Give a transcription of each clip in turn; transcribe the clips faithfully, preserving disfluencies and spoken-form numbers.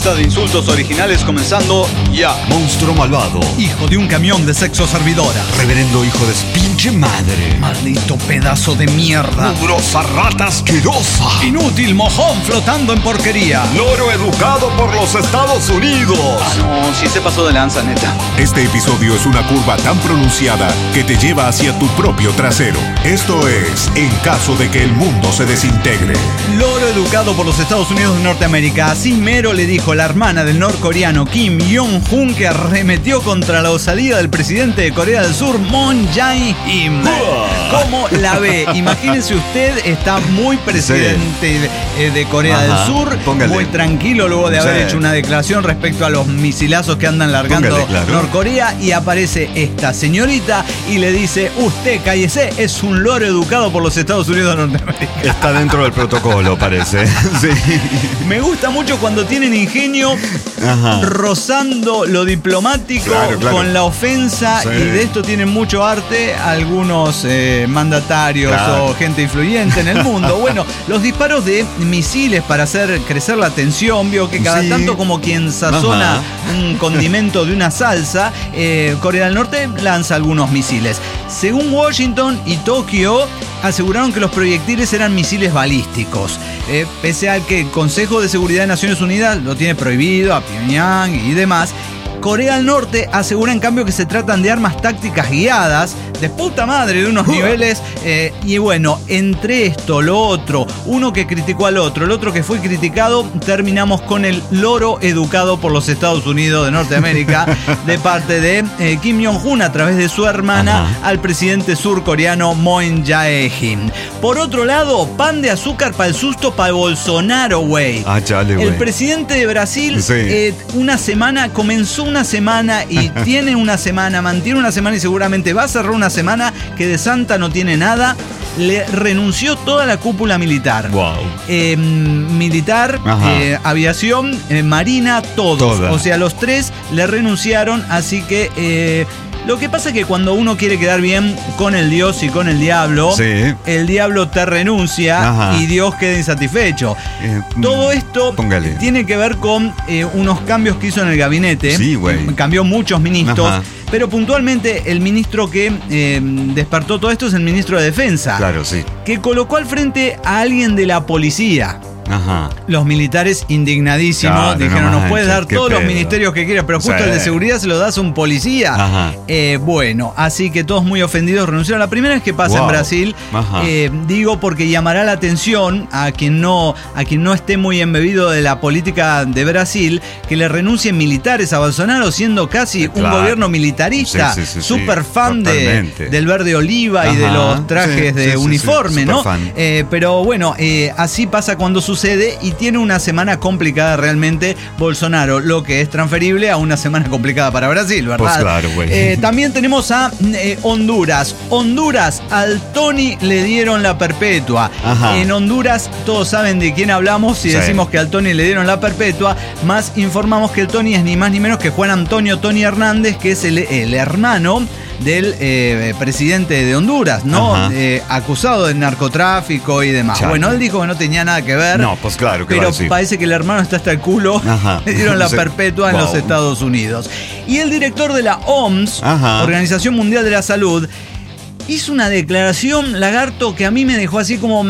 lista de insultos originales comenzando ya. Monstruo malvado. Hijo de un camión de sexo servidora. Reverendo hijo de pinche madre. Maldito pedazo de mierda. Mugrosa rata asquerosa. Inútil mojón flotando en porquería. Loro educado por los Estados Unidos. Ah, no, sí se pasó de lanza, neta. Este episodio es una curva tan pronunciada que te lleva hacia tu propio trasero. Esto es En caso de que el mundo se desintegre. Loro educado por los Estados Unidos de Norteamérica. Así mero le dijo la hermana del norcoreano Kim Jong-un, que arremetió contra la osadía del presidente de Corea del Sur, Moon Jae-in. ¿Cómo la ve? Imagínese usted, está muy presidente sí. de, de Corea Ajá, del Sur, póngale. Muy tranquilo luego de haber sí. hecho una declaración respecto a los misilazos que andan largando póngale, claro. Norcorea, y aparece esta señorita y le dice: usted cállese, es un loro educado por los Estados Unidos de Norteamérica. Está dentro del protocolo, parece. Sí. Me gusta mucho cuando tienen ingenio Ajá. rozando lo diplomático claro, claro. con la ofensa, sí. y de esto tienen mucho arte algunos eh, mandatarios claro. o gente influyente en el mundo. Bueno, los disparos de misiles para hacer crecer la tensión, vio que cada sí. tanto como quien sazona Ajá. un condimento de una salsa, eh, Corea del Norte lanza algunos misiles. Según Washington y Tokio, aseguraron que los proyectiles eran misiles balísticos, eh, pese al que el Consejo de Seguridad de Naciones Unidas lo tiene prohibido, a Pyongyang y demás. Corea del Norte asegura en cambio que se tratan de armas tácticas guiadas de puta madre, de unos niveles, eh, y bueno, entre esto, lo otro, uno que criticó al otro, el otro que fue criticado, terminamos con el loro educado por los Estados Unidos de Norteamérica de parte de eh, Kim Jong-un a través de su hermana Ajá. al presidente surcoreano Moon Jae-in. Por otro lado, pan de azúcar para el susto para Bolsonaro, güey. Ah, chale, güey. El presidente de Brasil, sí. eh, una semana, comenzó una semana y tiene una semana, mantiene una semana y seguramente va a cerrar una semana que de santa no tiene nada. Le renunció toda la cúpula militar. Wow. Eh, militar, eh, aviación, eh, marina, todos. Toda. O sea, los tres le renunciaron, así que... Eh, Lo que pasa es que cuando uno quiere quedar bien con el Dios y con el diablo, sí. el diablo te renuncia Ajá. y Dios queda insatisfecho. Eh, Todo esto póngale. tiene que ver con eh, unos cambios que hizo en el gabinete. Sí, güey. Cambió muchos ministros. Ajá. Pero puntualmente el ministro que eh, despertó todo esto es el ministro de Defensa. Claro, sí. Que colocó al frente a alguien de la policía. Ajá. Los militares indignadísimos claro, dijeron: no nos puedes dar todos pedo. los ministerios que quieras, pero justo sí. el de seguridad se lo das a un policía. Eh, bueno, así que todos muy ofendidos renunciaron. La primera vez que pasa wow. en Brasil, eh, digo porque llamará la atención a quien no a quien no esté muy embebido de la política de Brasil, que le renuncien militares a Bolsonaro, siendo casi claro. un gobierno militarista, sí, sí, sí, súper sí, fan de, del verde oliva Ajá. y de los trajes sí, de sí, uniforme, sí, sí, ¿no? Eh, pero bueno, eh, así pasa cuando sucede. Sucede y tiene una semana complicada realmente Bolsonaro, lo que es transferible a una semana complicada para Brasil, ¿verdad? Pues claro, güey. Eh, también tenemos a eh, Honduras. Honduras, al Tony le dieron la perpetua. Ajá. En Honduras todos saben de quién hablamos si sí. decimos que al Tony le dieron la perpetua, más informamos que el Tony es ni más ni menos que Juan Antonio Tony Hernández, que es el, el hermano del eh, presidente de Honduras, ¿no? Eh, acusado de narcotráfico y demás. Chato. Bueno, él dijo que no tenía nada que ver. No, pues claro que Pero sí. parece que el hermano está hasta el culo. Ajá. Le dieron la sí. perpetua wow. en los Estados Unidos. Y el director de la O M S, Ajá. Organización Mundial de la Salud, hizo una declaración, Lagarto, que a mí me dejó así como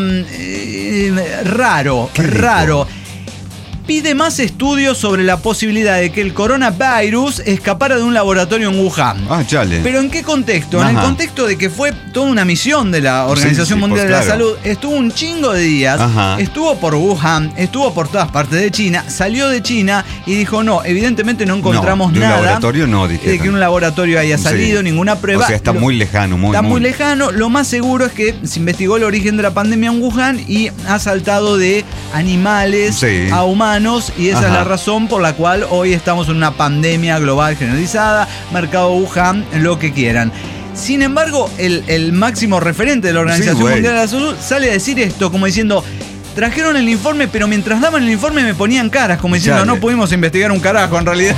eh, raro, raro. Pide más estudios sobre la posibilidad de que el coronavirus escapara de un laboratorio en Wuhan. Ah, chale. ¿Pero en qué contexto? Ajá. En el contexto de que fue toda una misión de la Organización sí, sí, Mundial pues, de claro. la Salud. Estuvo un chingo de días, Ajá. estuvo por Wuhan, estuvo por todas partes de China, salió de China y dijo: no, evidentemente no encontramos no, de nada. Un laboratorio no, dijeron. De que un laboratorio haya salido, sí. ninguna prueba. O sea, está Lo, muy lejano. Muy, está muy, muy lejano. Lo más seguro es que se investigó el origen de la pandemia en Wuhan y ha saltado de animales sí. a humanos. Y esa Ajá. es la razón por la cual hoy estamos en una pandemia global generalizada, mercado Wuhan, lo que quieran. Sin embargo, el, el máximo referente de la Organización sí, Mundial de la Salud sale a decir esto como diciendo: trajeron el informe, pero mientras daban el informe me ponían caras, como diciendo, Chale. no pudimos investigar un carajo en realidad.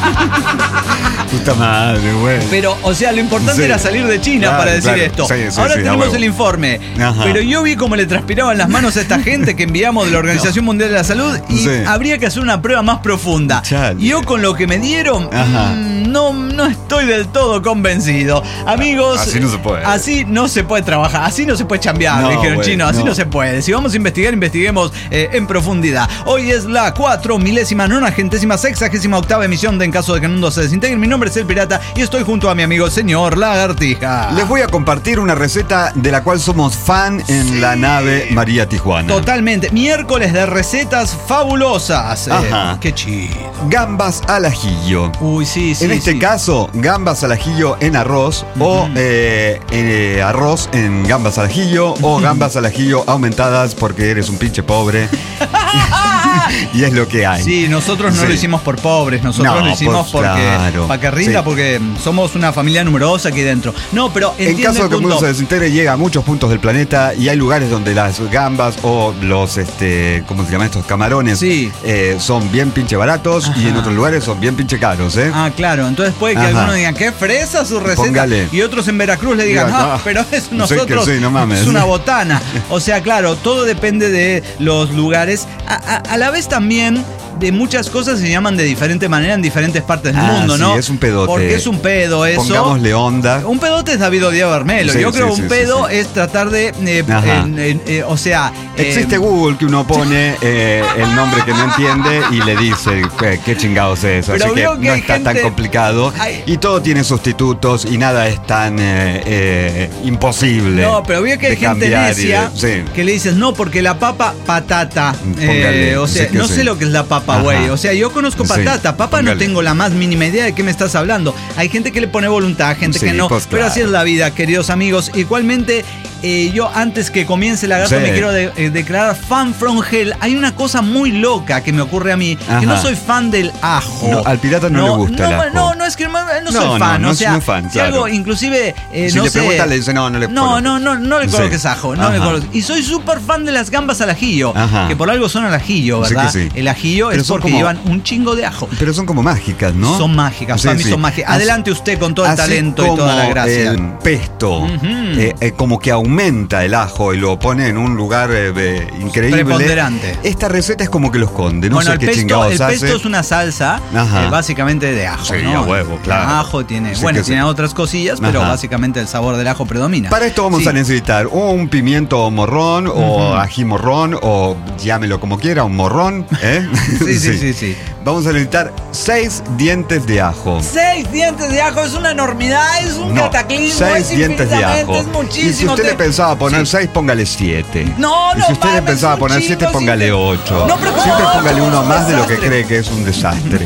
Puta madre, güey. Pero, o sea, lo importante sí. era salir de China claro, para decir claro. esto. Sí, sí, Ahora sí, tenemos el informe. Ajá. Pero yo vi cómo le transpiraban las manos a esta gente que enviamos de la Organización no. Mundial de la Salud y sí. habría que hacer una prueba más profunda. Chale. Yo con lo que me dieron, mmm, no, no estoy del todo convencido. Amigos, así no se puede. Así no se puede trabajar, así no se puede chambear, no, dijeron chino, así no. no se puede. Si vamos a investigar, investiguemos eh, en profundidad. Hoy es la cuatro milésima, nonagentésima, sexagésima octava emisión de En Caso de que el Mundo se Desintegre. Mi nombre es El Pirata y estoy junto a mi amigo señor Lagartija. Les voy a compartir una receta de la cual somos fan en sí. la nave María Tijuana. Totalmente. Miércoles de recetas fabulosas. Ajá. Eh, qué chido. Gambas al ajillo. Uy, sí, sí. En este sí. caso, gambas al ajillo en arroz uh-huh. o eh, eh, arroz en gambas al ajillo o gambas al ajillo aumentadas porque eres un pinche pobre. Y es lo que hay. Sí, nosotros no sí. lo hicimos por pobres, nosotros no, lo hicimos por, porque claro. para que rinda, sí. porque somos una familia numerosa aquí dentro. No, pero en caso de que el mundo se desintegre, llega a muchos puntos del planeta y hay lugares donde las gambas o los, este, ¿cómo se llaman estos? Camarones sí. eh, son bien pinche baratos. Ajá. Y en otros lugares son bien pinche caros, ¿eh? Ah, claro. Entonces puede que Ajá. algunos digan, ¿qué fresa su receta? Póngale. Y otros en Veracruz le digan, no, no pero es nosotros, sí, no mames. es una botana. O sea, claro, todo depende de los lugares. A, a, a la vez también de muchas cosas se llaman de diferente manera en diferentes partes del ah, mundo, sí, ¿no? es un pedote. Porque es un pedo eso. Pongámosle onda. Un pedote es David Odiado Bermelo. Sí, Yo creo que sí, un sí, pedo sí, sí. es tratar de, eh, en, en, eh, o sea... Existe eh, Google que uno pone eh, el nombre que no entiende y le dice qué, qué chingados es eso. Así que, que no está gente, tan complicado. Hay, y todo tiene sustitutos y nada es tan eh, eh, imposible. No, pero veo que hay gente necia de, sí. que le dices, no, porque la papa, patata. Eh, o sea, sí no sí. sé lo que es la papa, güey. O sea, yo conozco patata. Sí, papa póngale. No tengo la más mínima idea de qué me estás hablando. Hay gente que le pone voluntad, gente sí, que no. Pues, pero claro. así es la vida, queridos amigos. Igualmente, eh, yo antes que comience la gata sí. me quiero de, eh, declarar fan from hell. Hay una cosa muy loca que me ocurre a mí, Ajá. que no soy fan del ajo. No, al pirata no, no le gusta no, el ajo. No, no, es que no, no soy no, fan. No, o sea, no fan, si claro. algo, inclusive, eh, si no le sé. pregunta, le dice, no, no le No, no, no, no le coloques sí. ajo. No le coloques. Y soy súper fan de las gambas al ajillo, Ajá. que por algo son al ajillo, ¿verdad? Sí sí. El ajillo pero es porque como, llevan un chingo de ajo. Pero son como mágicas, ¿no? Son mágicas, sí, para mí sí. son mágicas. Adelante usted con todo el talento y toda la gracia. El pesto, uh-huh. eh, eh, como que aumenta el ajo y lo pone en un lugar eh, eh, increíble. Preponderante. Esta receta es como que lo esconde, no bueno, sé qué pesto, chingados el hace. El pesto es una salsa eh, básicamente de ajo, sí, ¿no? a huevo, claro. Ajo tiene, sí, bueno, tiene sí. otras cosillas, pero Ajá. básicamente el sabor del ajo predomina. Para esto vamos sí. a necesitar un pimiento morrón uh-huh. o ají morrón o llámelo como quiera, un morrón, ¿eh? sí, sí, sí, sí, sí. Vamos a necesitar seis dientes de ajo. Seis dientes de ajo es una enormidad, es un no, cataclismo, seis es dientes de ajo. Es muchísimo. Y si usted te... le pensaba poner sí. seis, póngale siete. No, no. Y si usted le pensaba poner siete, póngale ocho. No, pero siempre póngale uno más de lo que cree que es un desastre.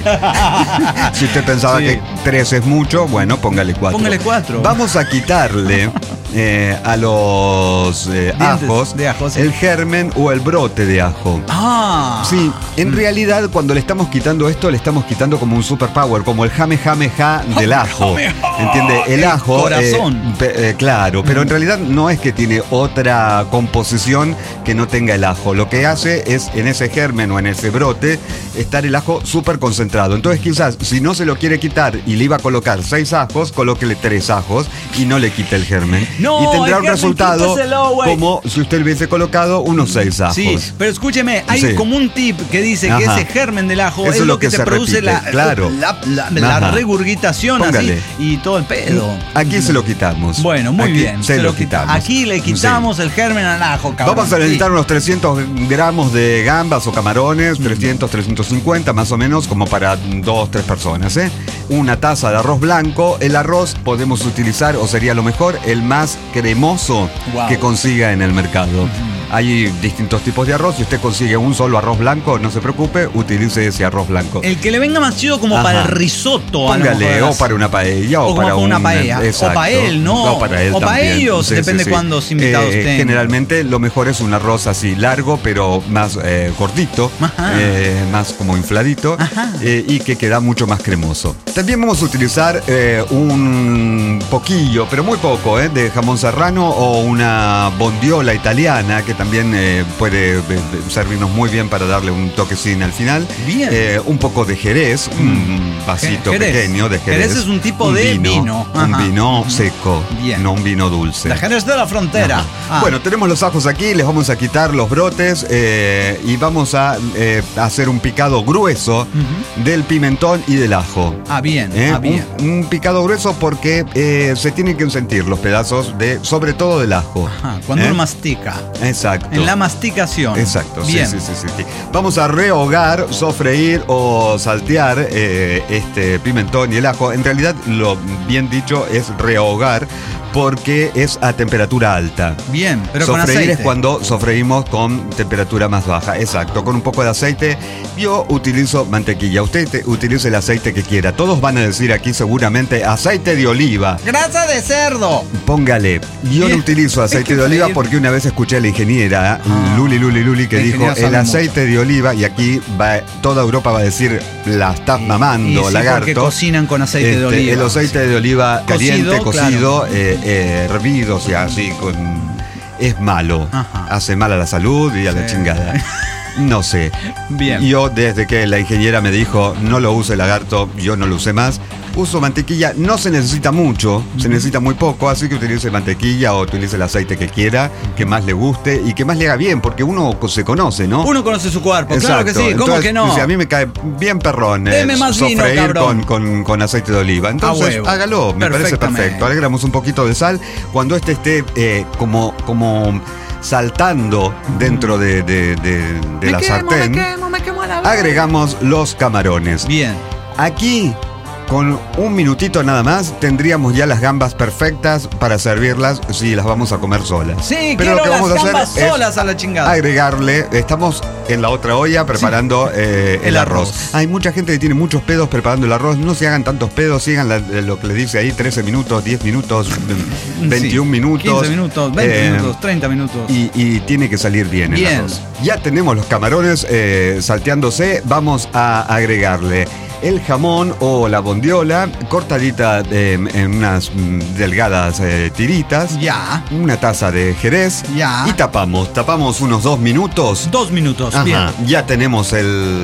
Si usted pensaba sí. que tres es mucho, bueno, póngale cuatro. Póngale cuatro. Vamos a quitarle eh, a los eh, ajos de ajo, sí. el germen o el brote de ajo. Ah. Sí, en mm. realidad cuando le estamos quitando esto, le estamos quitando como un superpower, como el jame jame ja del ajo. ¿Entiende? El ajo. Corazón. Eh, pe, eh, claro, pero en realidad no es que tiene otra composición que no tenga el ajo. Lo que hace es en ese germen o en ese brote estar el ajo súper concentrado. Entonces quizás si no se lo quiere quitar y le iba a colocar seis ajos, colóquele tres ajos y no le quite el germen. No, y tendrá un resultado como si usted le hubiese colocado unos seis ajos. Sí, pero escúcheme, hay sí. como un tip que dice Ajá. que ese germen del ajo Eso es lo que, que te produce la, claro. la, la, la, la regurgitación así, y todo el pedo. Aquí se lo quitamos. Bueno, muy Aquí bien. Se, se lo, lo quitamos. Aquí le quitamos sí. el germen al ajo, cabrón. Vamos a necesitar sí. unos trescientos gramos de gambas o camarones, trescientos, trescientos cincuenta más o menos, como para dos, tres personas, ¿eh? Una taza de arroz blanco. El arroz podemos utilizar, o sería lo mejor, el más cremoso wow. que consiga en el mercado. Uh-huh. Hay distintos tipos de arroz. Si usted consigue un solo arroz blanco, no se preocupe, utilice ese arroz blanco. El que le venga más chido como Ajá. para el risotto. Póngale, o para una paella, o, o para una un, paella. Exacto. O para él, ¿no? O para él o para también. ellos, sí, depende sí, sí. cuántos invitados eh, tengan. Generalmente lo mejor es un arroz así largo, pero más eh, gordito, eh, más como infladito, eh, y que queda mucho más cremoso. También vamos a utilizar eh, un poquillo, pero muy poco, eh, de jamón serrano o una bondiola italiana, que también también eh, puede eh, servirnos muy bien para darle un toquecín al final. Bien. Eh, un poco de Jerez, mm. un vasito Jerez. pequeño de Jerez. Jerez es un tipo un de vino. vino. Un Ajá. vino seco, Bien. no un vino dulce. De Jerez de la Frontera. Ah. Bueno, tenemos los ajos aquí, les vamos a quitar los brotes eh, y vamos a eh, hacer un picado grueso uh-huh. del pimentón y del ajo. Ah, bien, ¿Eh? ah, bien. Un, un picado grueso porque eh, se tienen que sentir los pedazos de, sobre todo del ajo. Ajá, cuando ¿Eh? uno mastica. Exacto. En la masticación. Exacto, bien. Sí, sí, sí, sí. Vamos a rehogar, sofreír o saltear eh, este pimentón y el ajo. En realidad, lo bien dicho es rehogar porque es a temperatura alta. Bien, pero Sofreír con aceite. es cuando sofreímos con temperatura más baja. Exacto, con un poco de aceite. Yo utilizo mantequilla. Usted te, utilice el aceite que quiera. Todos van a decir aquí seguramente aceite de oliva. ¡Grasa de cerdo! Póngale. Yo no utilizo aceite de oliva porque una vez escuché a la ingeniera ah, Luli Luli Luli que dijo el aceite mucho. de oliva, y aquí va, toda Europa va a decir la estás mamando, y sí, lagarto. Porque cocinan con aceite este, de oliva. El aceite sí. de oliva caliente, cocido, cocido claro. eh, eh, hervido, o sea, así con es malo. Ajá. Hace mal a la salud y a sí. la chingada. No sé. Bien. Yo desde que la ingeniera me dijo no lo use lagarto, yo no lo usé más. Uso mantequilla, no se necesita mucho, uh-huh. se necesita muy poco, así que utilice mantequilla o utilice el aceite que quiera, que más le guste y que más le haga bien, porque uno se conoce, ¿no? Uno conoce su cuerpo, exacto. Claro que sí, ¿cómo entonces, que no? Si a mí me cae bien perrón Deme más sofreír vino, con, con, con aceite de oliva. Entonces, hágalo, me parece perfecto. Agregamos un poquito de sal. Cuando este esté eh, como, como saltando dentro de, de, de, de la quemo, sartén, me quemo, me quemo la agregamos los camarones. Bien. Aquí, con un minutito nada más, tendríamos ya las gambas perfectas para servirlas si las vamos a comer solas. Sí, pero quiero lo que vamos las a gambas hacer solas es a la chingada. Agregarle, estamos en la otra olla preparando sí. eh, el, el arroz. arroz. Hay mucha gente que tiene muchos pedos preparando el arroz. No se hagan tantos pedos, sigan la, lo que le dice ahí, trece minutos, diez minutos, veintiún sí. minutos. quince minutos, veinte eh, minutos, treinta minutos. Y, y tiene que salir bien, bien el arroz. Ya tenemos los camarones eh, salteándose. Vamos a agregarle el jamón o la bondiola cortadita eh, en unas mm, delgadas eh, tiritas. Ya. Una taza de jerez. Ya. Y tapamos. Tapamos unos dos minutos. Dos minutos. Ajá. Bien. Ya tenemos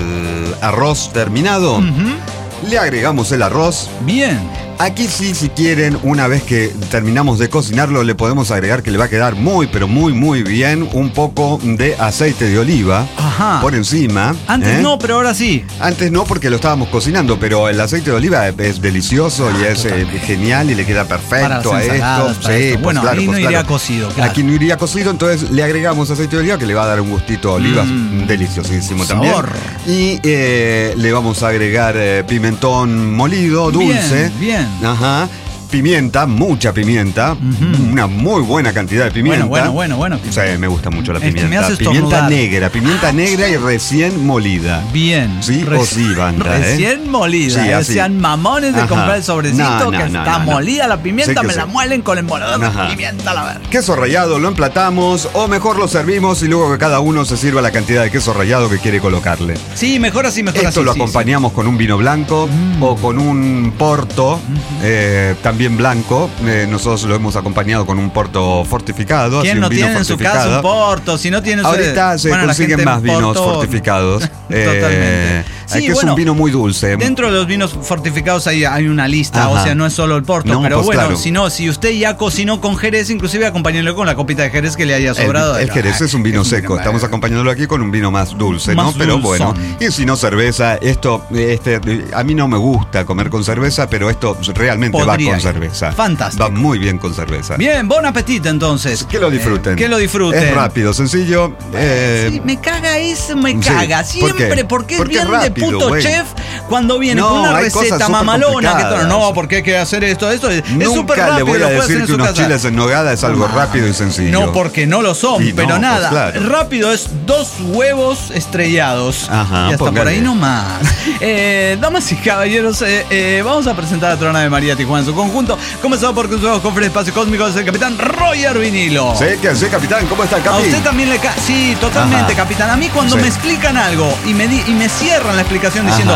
el arroz terminado. Uh-huh. Le agregamos el arroz. Bien. Aquí sí, si quieren, una vez que terminamos de cocinarlo, le podemos agregar que le va a quedar muy, pero muy, muy bien un poco de aceite de oliva. Ajá. Por encima. Antes ¿eh? no, pero ahora sí. Antes no, porque lo estábamos cocinando, pero el aceite de oliva es delicioso ah, y es eh, genial y le queda perfecto a esto. Sí, esto. Pues bueno, claro, ahí no pues iría claro. cocido, claro. Aquí no iría cocido, entonces le agregamos aceite de oliva que le va a dar un gustito a olivas mm. deliciosísimo también. Sabor. Y eh, le vamos a agregar eh, pimentón molido, dulce. Bien, bien. Ajá. Pimienta, mucha pimienta, uh-huh. una muy buena cantidad de pimienta. Bueno, bueno, bueno, bueno. O sea, me gusta mucho la es pimienta. Que me hace pimienta negra, pimienta negra y recién molida. Bien. Sí, Reci- o sí, banda, ¿eh? Recién molida. Sí, así. Sean mamones de Ajá. comprar el sobrecito no, no, que no, está no, molida la pimienta, me sí. la muelen con el moledor de pimienta, la verdad. Queso rallado lo emplatamos o mejor lo servimos y luego que cada uno se sirva la cantidad de queso rallado que quiere colocarle. Sí, mejor así, mejor Esto así. Esto lo sí, acompañamos sí. con un vino blanco mm. o con un porto, mm-hmm. eh, también blanco. Eh, nosotros lo hemos acompañado con un porto fortificado. ¿Quién así, no un vino tiene en su casa un porto? Si no tiene Ahorita se bueno, consiguen más vinos porto... fortificados. Totalmente. Eh, sí, que bueno, es un vino muy dulce. Dentro de los vinos fortificados hay, hay una lista, Ajá. o sea, no es solo el porto. No, pero pues bueno, claro. si no, si usted ya cocinó con jerez, inclusive acompáñenlo con la copita de jerez que le haya sobrado. El, el jerez es un vino es un seco. Vino, Estamos acompañándolo aquí con un vino más dulce, más ¿no? Pero dulzón. Bueno. Y si no, cerveza. Esto, este, a mí no me gusta comer con cerveza, pero esto realmente Podría va con ir. cerveza. Fantástico. Va muy bien con cerveza. Bien, buen apetito entonces. Que lo disfruten. Eh, que lo disfruten. Es rápido, sencillo. Eh, sí, me caga eso, me caga. Sí. Siempre, ¿Por porque es porque bien rápido, de puto wey. chef cuando viene no, con una receta mamalona. Que todo, no, porque hay que hacer esto, esto. Es súper rápido. Le voy a lo decir que unos casa. chiles en nogada es algo no, rápido y sencillo. No, porque no lo son, sí, pero no, nada. Pues claro. Rápido es dos huevos estrellados. Ajá, y hasta póngale. por ahí nomás. eh, damas y caballeros, eh, eh, vamos a presentar a Trona de María Tijuana en su conjunto. Comenzado por Consejos Cofre Espacio Cósmico, es el capitán Roger Vinilo. Sí, que sí, capitán. ¿Cómo está el capitán? A usted también le cae. Sí, totalmente, Ajá. capitán. A mí cuando sí. me explican algo y me, di y me cierran la explicación diciendo Ajá. esto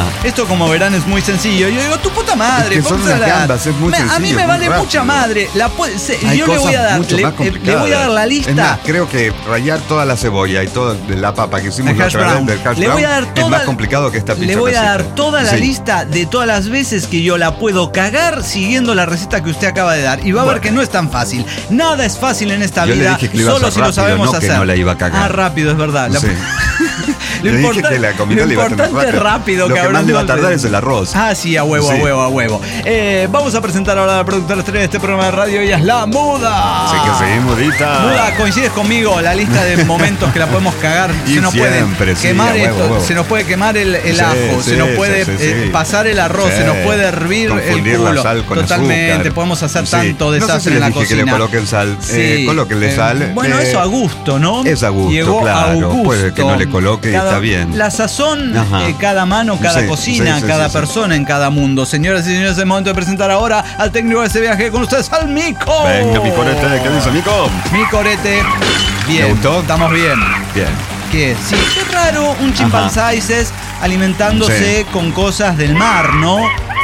eso, como verán, es muy sencillo. Yo digo, tu puta madre. Es que son unas gambas, es muy me, sencillo. A mí me vale rápido. mucha madre. La puede, se, Hay yo le voy a dar, mucho le, más le voy a dar la lista. Es más, creo que rayar toda la cebolla y toda la papa que hicimos la otra vez del hash le voy a dar brown toda, es más complicado que esta pizza. Le voy a dar casera. toda la Sí. lista de todas las veces que yo la puedo cagar siguiendo la receta que usted acaba de dar. Y va a ver Bueno. que no es tan fácil. Nada es fácil en esta Yo vida. le dije que lo iba a solo hacer si lo rápido, sabemos no que hacer. no la iba a cagar. Ah, rápido, es verdad. La- Sí. Lo, Le dije importan- que la comida lo le iba a tener importante es rápido. Lo que cabrón, más le va a no tardar te- es el arroz. Ah, sí, a huevo, Sí. a huevo, a huevo. Eh, vamos a presentar ahora a la productora estrella de este programa de radio. Ella es la Muda. Así que seguimos, Mudita. Muda, coincides conmigo, la lista de momentos que la podemos cagar. Y se nos siempre, puede sí, quemar a huevo, esto, huevo. se nos puede quemar el, el Sí, ajo, sí, se nos puede sí, sí, eh, sí. pasar el arroz, Sí. se nos puede hervir Confundir el culo. la sal con Totalmente, azúcar. podemos hacer Sí. tanto No sé desastre si en les la dije cocina. que le coloquen sal. Sí. Eh, colóquenle Eh, sal. Bueno, Eh, eso a gusto, ¿no? es a gusto, Llegó claro. a gusto. Puede que no le coloque y Cada- está bien. La sazón, Ajá. eh, cada mano, cada Sí, cocina, sí, sí, cada sí, sí. persona en cada mundo. Señoras y señores, es el momento de presentar ahora al técnico de este viaje con ustedes, al Mico. Venga, mi corete, ¿qué dice, Mico? Mi corete. Bien. ¿Le gustó? Estamos bien. Bien. ¿Qué? Sí, qué raro un chimpancéis alimentándose Sí. con cosas del mar, ¿no?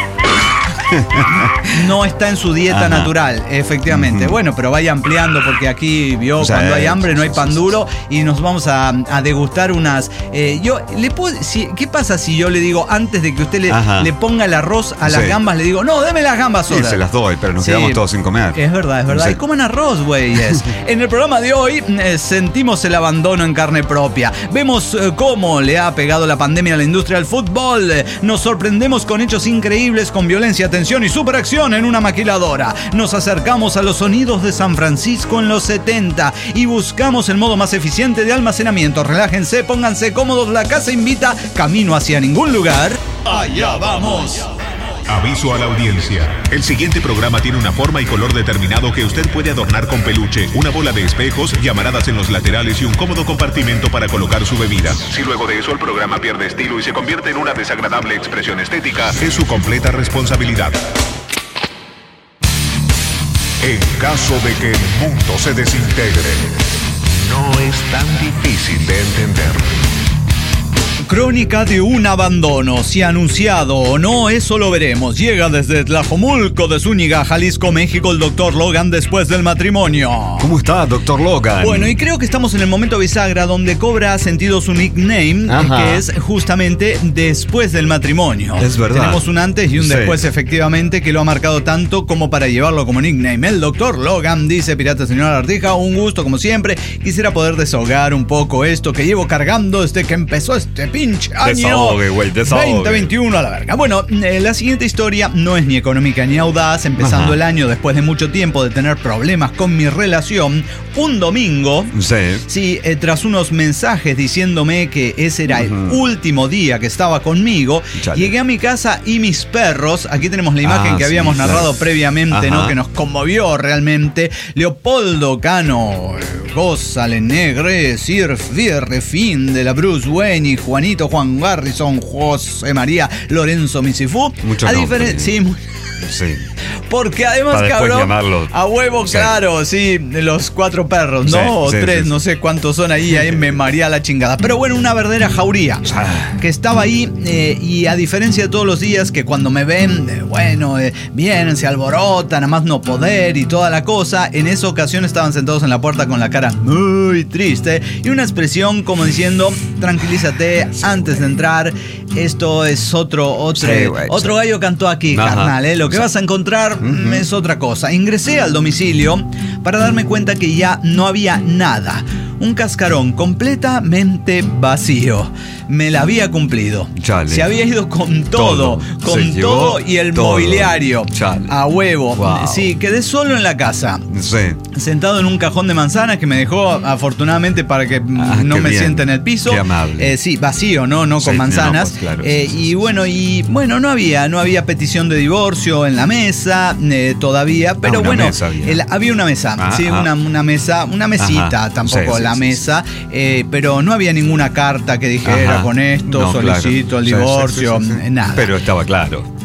No está en su dieta Ajá. natural, efectivamente. Ujú. Bueno, pero vaya ampliando porque aquí vio Sí, cuando hay hambre no hay sí, pan sí, duro y nos vamos a, a degustar unas. eh, yo le puedo, si, ¿qué pasa si yo le digo antes de que usted le, Ajá. le ponga el arroz a las Sí. gambas, le digo, no, deme las gambas Sí, solas? se las doy, pero nos Sí, quedamos todos sin comer. Es verdad, es verdad. Sí. Y coman arroz, güeyes. En el programa de hoy eh, sentimos el abandono en carne propia. Vemos eh, cómo le ha pegado la pandemia a la industria del fútbol. Eh, Nos sorprendemos con hechos increíbles, con violencia, tensión y superacción en una maquiladora. Nos acercamos a los sonidos de San Francisco en los setenta y buscamos el modo más eficiente de almacenamiento. Relájense, pónganse cómodos. La casa invita camino hacia ningún lugar. Allá vamos. Aviso a la audiencia. El siguiente programa tiene una forma y color determinado que usted puede adornar con peluche, una bola de espejos, llamaradas en los laterales y un cómodo compartimento para colocar su bebida. Si luego de eso el programa pierde estilo y se convierte en una desagradable expresión estética, es su completa responsabilidad. En caso de que el mundo se desintegre, no es tan difícil de entender. Crónica de un abandono, si anunciado o no, eso lo veremos. Llega desde Tlajomulco de Zúñiga, Jalisco, México, el doctor Logan después del matrimonio. ¿Cómo está, doctor Logan? Bueno, y creo que estamos en el momento bisagra donde cobra sentido su nickname, Ajá. que es justamente después del matrimonio. Es verdad. Tenemos un antes y un Sí. después, efectivamente, que lo ha marcado tanto como para llevarlo como nickname. El doctor Logan dice, Pirata Señora Artija, un gusto como siempre. Quisiera poder desahogar un poco esto que llevo cargando desde que empezó este pinche año. Desahogue, güey, desahogue. veinte veintiuno a la verga. Bueno, eh, la siguiente historia no es ni económica ni audaz. Empezando Ajá. el año después de mucho tiempo de tener problemas con mi relación, un domingo, Sí. sí, eh, tras unos mensajes diciéndome que ese era el Ujú. último día que estaba conmigo, Chale. llegué a mi casa y mis perros, aquí tenemos la imagen Ah, que sí, habíamos claro. narrado previamente, Ajá. ¿no? Que nos conmovió realmente. Leopoldo Cano, eh, Gózale Negre, Sir Fierre Fin de la Bruce Wayne y Juanito Juan Garrison, José María Lorenzo Misifú. Muchos A nombres. diferen- sí, mu- Sí. porque además, Para después cabrón, llamarlo. a huevo, Sí. claro, sí, los cuatro perros, ¿no? Sí, o sí, tres, sí, no sí. sé cuántos son ahí, ahí me maría la chingada. Pero bueno, una verdadera jauría Ah. que estaba ahí eh, y a diferencia de todos los días que cuando me ven, eh, bueno, eh, vienen, se alborotan, a más no poder y toda la cosa, en esa ocasión estaban sentados en la puerta con la cara muy triste y una expresión como diciendo, tranquilízate antes de entrar, esto es otro, otro, Sí, güey, otro sí. gallo cantó aquí, Ajá. carnal, ¿eh? Lo que Sí. vas a encontrar mm, es otra cosa. Ingresé al domicilio para darme cuenta que ya no había nada. Un cascarón completamente vacío. Me la había cumplido. Chale. Se había ido con todo, Todo. con Se todo llevó y el todo. mobiliario. Chale. A huevo. Wow. Sí, quedé solo en la casa. Sí. Sentado en un cajón de manzanas que me dejó afortunadamente para que mm, Ah, no qué me bien. sienta en el piso. Qué amable. Eh, sí, vacío, ¿no? No Sí, con no, manzanas. pues claro, Eh, sí, sí, y sí. bueno, y bueno, no había, no había petición de divorcio en la mesa eh, todavía, pero una bueno, mesa había. el- había una mesa, Ah, sí, ah. una, una mesa, una mesita, Ajá. tampoco Sí, sí, la sí, mesa, eh, pero no había ninguna carta que dijera Ajá. con esto No, solicito claro. el Sí, sí, divorcio, sí, sí, sí. nada. Pero estaba claro.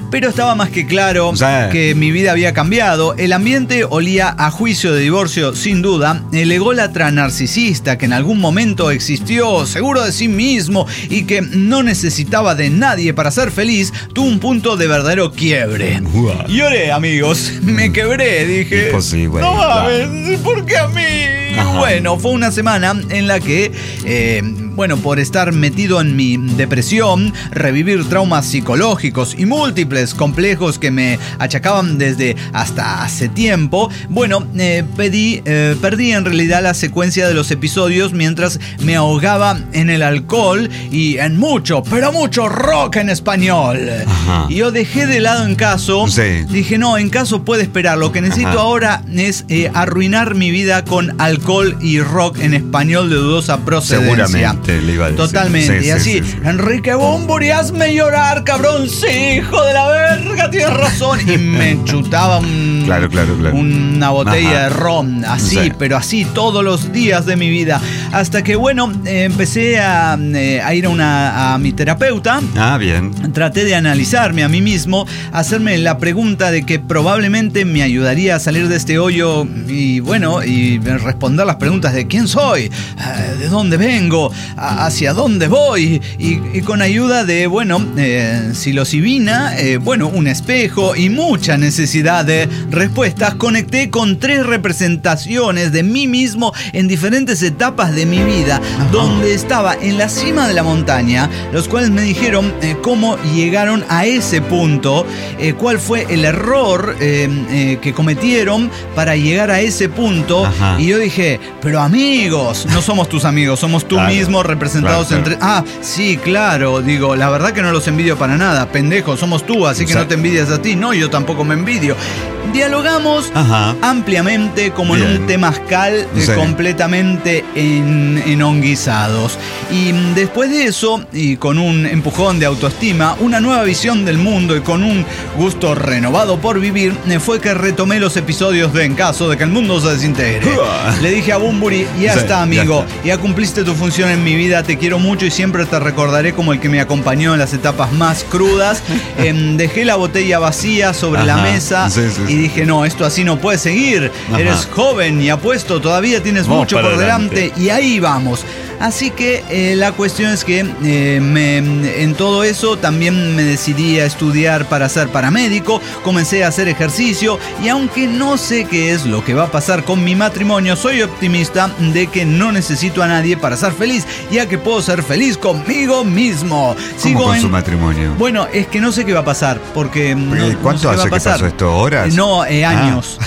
Pero estaba más que claro Sí. que mi vida había cambiado. El ambiente olía a juicio de divorcio, sin duda. El ególatra narcisista que en algún momento existió, seguro de sí mismo y que no necesitaba de nadie para ser feliz, tuvo un punto de verdadero quiebre. Wow. Lloré, amigos. Me quebré, dije. Imposible, No claro. mames, ¿por qué a mí? Ajá. Bueno, fue una semana en la que, eh, bueno, por estar metido en mi depresión, revivir traumas psicológicos y múltiples complejos que me achacaban desde hasta hace tiempo, bueno, eh, pedí, eh, perdí en realidad la secuencia de los episodios mientras me ahogaba en el alcohol y en mucho, pero mucho rock en español. Ajá. Y yo dejé de lado En Caso. Sí. Dije, no, En Caso puede esperar. Lo que necesito Ajá. ahora es eh, arruinar mi vida con alcohol y rock en español de dudosa procedencia. Seguramente le iba a decir. Totalmente. Sí, y sí, así, sí, sí. Enrique Bunbury, hazme llorar, cabrón. Sí, hijo de la verga, tienes razón. Y me chutaba un, Claro, claro, claro. una botella Ajá. de ron. Así, Sí. pero así todos los días de mi vida. Hasta que, bueno, eh, empecé a, eh, a ir a, una, a mi terapeuta. Ah, bien. Traté de analizarme a mí mismo, hacerme la pregunta de que probablemente me ayudaría a salir de este hoyo y bueno, y responder las preguntas de quién soy, de dónde vengo, hacia dónde voy y, y con ayuda de, bueno, eh, psilocibina, eh, bueno, un espejo y mucha necesidad de respuestas, conecté con tres representaciones de mí mismo en diferentes etapas de mi vida, donde estaba en la cima de la montaña, los cuales me dijeron eh, cómo llegaron a ese punto, eh, cuál fue el error eh, eh, que cometieron para llegar a ese punto. Ajá. Y yo dije, pero amigos, no somos tus amigos, somos tú Claro, mismo representados claro, entre... Ah, sí, claro, digo, la verdad que no los envidio para nada, pendejo, somos tú, así que Exacto. no te envidias a ti, no, yo tampoco me envidio. Dialogamos Ajá. ampliamente como Bien. en un temazcal eh, Sí. completamente en, enonguizados. Y mm, después de eso, y con un empujón de autoestima, una nueva visión del mundo y con un gusto renovado por vivir, eh, fue que retomé los episodios de En Caso de que el mundo se desintegre. Uah. Le dije a Bunbury, ya Sí, está, ya amigo, está. ya cumpliste tu función en mi vida, te quiero mucho y siempre te recordaré como el que me acompañó en las etapas más crudas. Em, dejé la botella vacía sobre Ajá. la mesa Sí, sí, y sí. dije, no, esto así no puede seguir. Ajá. Eres joven y apuesto, todavía tienes Vamos mucho para por delante. adelante. Y ahí vamos. Así que eh, la cuestión es que eh, me, en todo eso también me decidí a estudiar para ser paramédico, comencé a hacer ejercicio y aunque no sé qué es lo que va a pasar con mi matrimonio, soy optimista de que no necesito a nadie para ser feliz, ya que puedo ser feliz conmigo mismo. ¿Cómo con en- su matrimonio? Bueno, es que no sé qué va a pasar, porque no, no sé ¿Cuánto qué va hace a que pasar. pasó esto? ¿Horas? Eh, No, eh, Ah. años.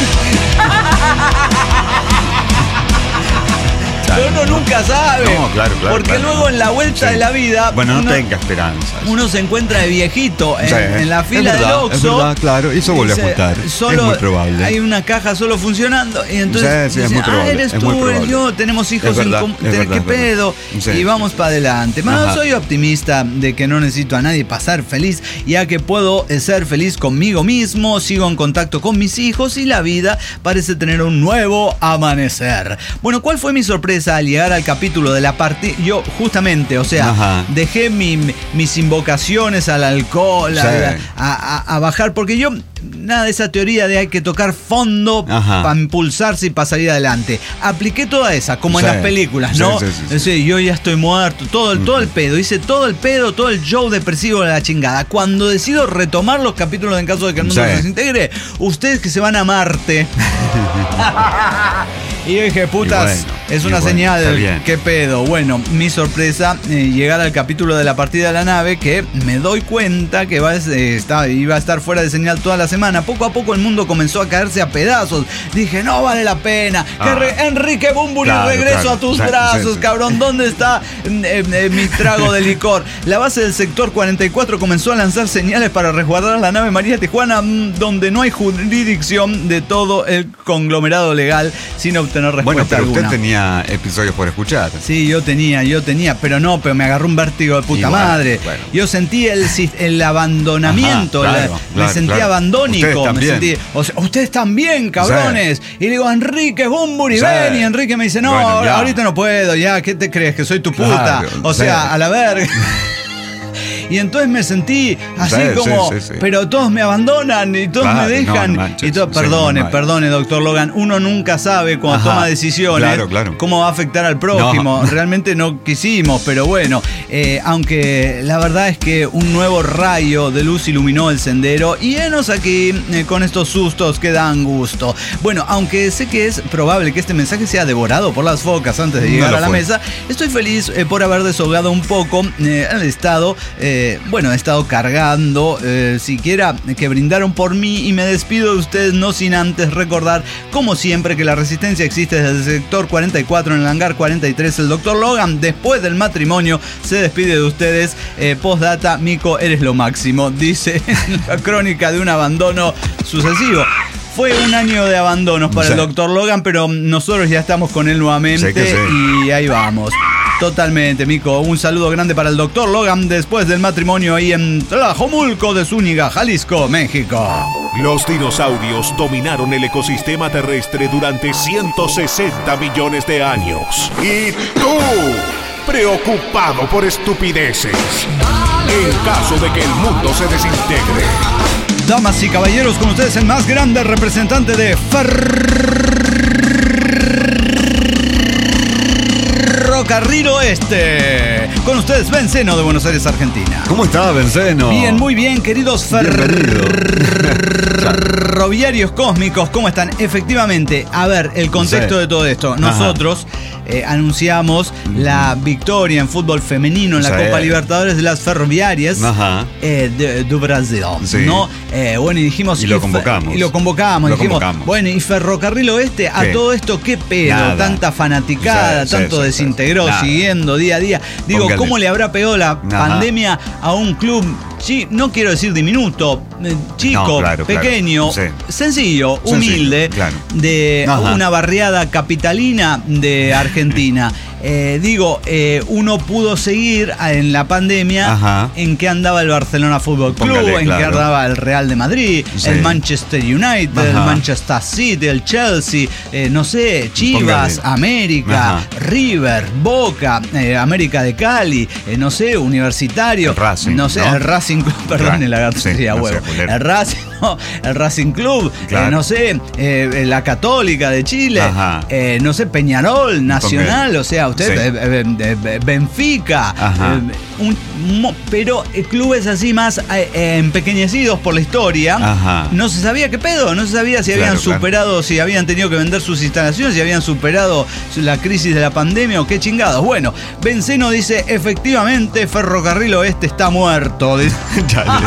Uno nunca sabe. No, claro, claro, Porque claro. luego en la vuelta Sí. de la vida. Bueno, no uno, tenga esperanzas. uno se encuentra de viejito en, Sí, en la es fila verdad, del Oxxo. es verdad, claro, y eso vuelve a dice, juntar. Solo Es muy probable. Hay una caja solo funcionando. Y entonces. Sí, sí, es dice, muy probable, ah, eres es tú, muy eres probable. yo, tenemos hijos Es verdad, en com- es ¿qué verdad, es verdad. pedo? Sí. Y vamos para adelante. Pero Ajá. soy optimista de que no necesito a nadie para ser feliz, ya que puedo eh, ser feliz conmigo mismo, sigo en contacto con mis hijos y la vida parece tener un nuevo amanecer. Bueno, ¿cuál fue mi sorpresa al llegar al capítulo de la parte? Yo, justamente, o sea, Ajá. dejé mi- mis invocaciones al alcohol, a, Sí. a- a- a bajar, porque yo, nada de esa teoría de hay que tocar fondo Ajá. para impulsarse y para salir adelante. Apliqué toda esa, como Sí. en las películas, Sí, ¿no? sí, sí, sí. Sí, yo ya estoy muerto, todo el, todo el pedo, hice todo el pedo, todo el show depresivo de la chingada. Cuando decido retomar los capítulos en caso de que el mundo Sí. se desintegre, ustedes que se van a Marte. Y yo dije, putas, Y bueno, es y una bueno, señal, está bien. qué pedo. Bueno, mi sorpresa, eh, llegar al capítulo de la partida de la nave, que me doy cuenta que va, eh, está, iba a estar fuera de señal toda la semana. Poco a poco el mundo comenzó a caerse a pedazos. Dije, no vale la pena. Que Ah. re- Enrique Bunbury, Claro, regreso claro. a tus Sí, brazos, sí, sí. cabrón. ¿Dónde está eh, eh, mi trago de licor? La base del sector cuarenta y cuatro comenzó a lanzar señales para resguardar la nave María Tijuana, mm, donde no hay jurisdicción de todo el conglomerado legal, sin obtener respuesta Bueno, pero alguna. usted tenía episodios por escuchar. Sí, yo tenía, yo tenía, pero no, pero me agarró un vértigo de puta Y bueno, madre. bueno. Yo sentí el, sis- el abandonamiento, Ajá, la- claro, me claro, sentía claro. abandónico. Ustedes me también. sentí, o sea, ustedes también, cabrones. Y le digo, Enrique Bunbury, Sí. ven. Y Enrique me dice, no, Bueno, ahora- ya. ahorita no puedo, ya, ¿qué te crees? Que soy tu puta. Claro, o sí. sea, a la verga. Y entonces me sentí así sí, como, sí, sí, sí. pero todos me abandonan y todos Claro, me dejan. no, manches, y todo, sí, perdone, no, perdone, doctor Logan. Uno nunca sabe cuando Ajá, toma decisiones claro, claro. cómo va a afectar al prójimo. No. Realmente no quisimos, pero bueno. Eh, aunque la verdad es que un nuevo rayo de luz iluminó el sendero. Y enos aquí eh, con estos sustos que dan gusto. Bueno, aunque sé que es probable que este mensaje sea devorado por las focas antes de llegar No a la fue. mesa, estoy feliz eh, por haber desahogado un poco eh, el estado, eh, bueno, he estado cargando, eh, siquiera que brindaron por mí, y me despido de ustedes no sin antes recordar, como siempre, que la resistencia existe desde el sector cuarenta y cuatro en el hangar cuarenta y tres. El doctor Logan, después del matrimonio, se despide de ustedes. Eh, postdata, Mico, eres lo máximo, dice en la crónica de un abandono sucesivo. Fue un año de abandonos para Sí. el doctor Logan, pero nosotros ya estamos con él nuevamente. Sí que sí. Y ahí vamos. Totalmente, Mico. Un saludo grande para el doctor Logan después del matrimonio ahí en Tlajomulco de Zúñiga, Jalisco, México. Los dinosaurios dominaron el ecosistema terrestre durante ciento sesenta millones de años. Y tú, preocupado por estupideces. En caso de que el mundo se desintegre. Damas y caballeros, con ustedes el más grande representante de Ferrocarril Oeste. Con ustedes, Benceno de Buenos Aires, Argentina. ¿Cómo está, Benceno? Bien, muy bien, queridos ferroviarios cósmicos, ¿cómo están? Efectivamente, a ver, el contexto Sí. de todo esto. Ajá. Nosotros eh, anunciamos la victoria en fútbol femenino en la Sí. Copa Libertadores de las Ferroviarias Ajá. eh, de, de Brasil, Sí. ¿no? Eh, bueno, y dijimos... Y lo fe- convocamos. Y lo convocamos, Lo dijimos, convocamos. bueno, y Ferrocarril Oeste, a ¿Qué? todo esto, ¿qué pedo? Nada. Tanta fanaticada, Sí, sí, tanto sí, sí. desintegró, Nada. siguiendo día a día. Digo, Póngale. ¿cómo le habrá pegado la Ajá. pandemia a un club, sí, no quiero decir diminuto, eh, chico, No, claro, claro. pequeño, Sí. sencillo, Sencillo, humilde, claro. de Ajá. una barriada capitalina de Argentina? Eh, digo, eh, uno pudo seguir en la pandemia Ajá. en qué andaba el Barcelona Fútbol Club, Póngale, en qué claro. andaba el Real de Madrid, Sí. el Manchester United, el Ajá. Manchester City, el Chelsea, eh, no sé, Chivas, Póngale. América, Ajá. River, Boca, eh, América de Cali, eh, no sé, Universitario, El Racing, no sé, ¿no? el Racing Club, perdón, Claro. el lagarto Sí, sería no huevo, sea culero. el Racing, no, el Racing Club, Claro. eh, no sé, eh, la Católica de Chile, Ajá. eh, no sé, Peñarol, Nacional, o sea, usted, Sí. eh, eh, eh, Benfica, Ajá. eh, un- mo- pero eh, clubes así más eh, eh, empequeñecidos por la historia, Ajá. no se sabía qué pedo, no se sabía si habían Claro, claro. superado, si habían tenido que vender sus instalaciones, si habían superado la crisis de la pandemia o qué chingados. Bueno, Benceno dice, efectivamente, Ferrocarril Oeste está muerto. Dice. Chale.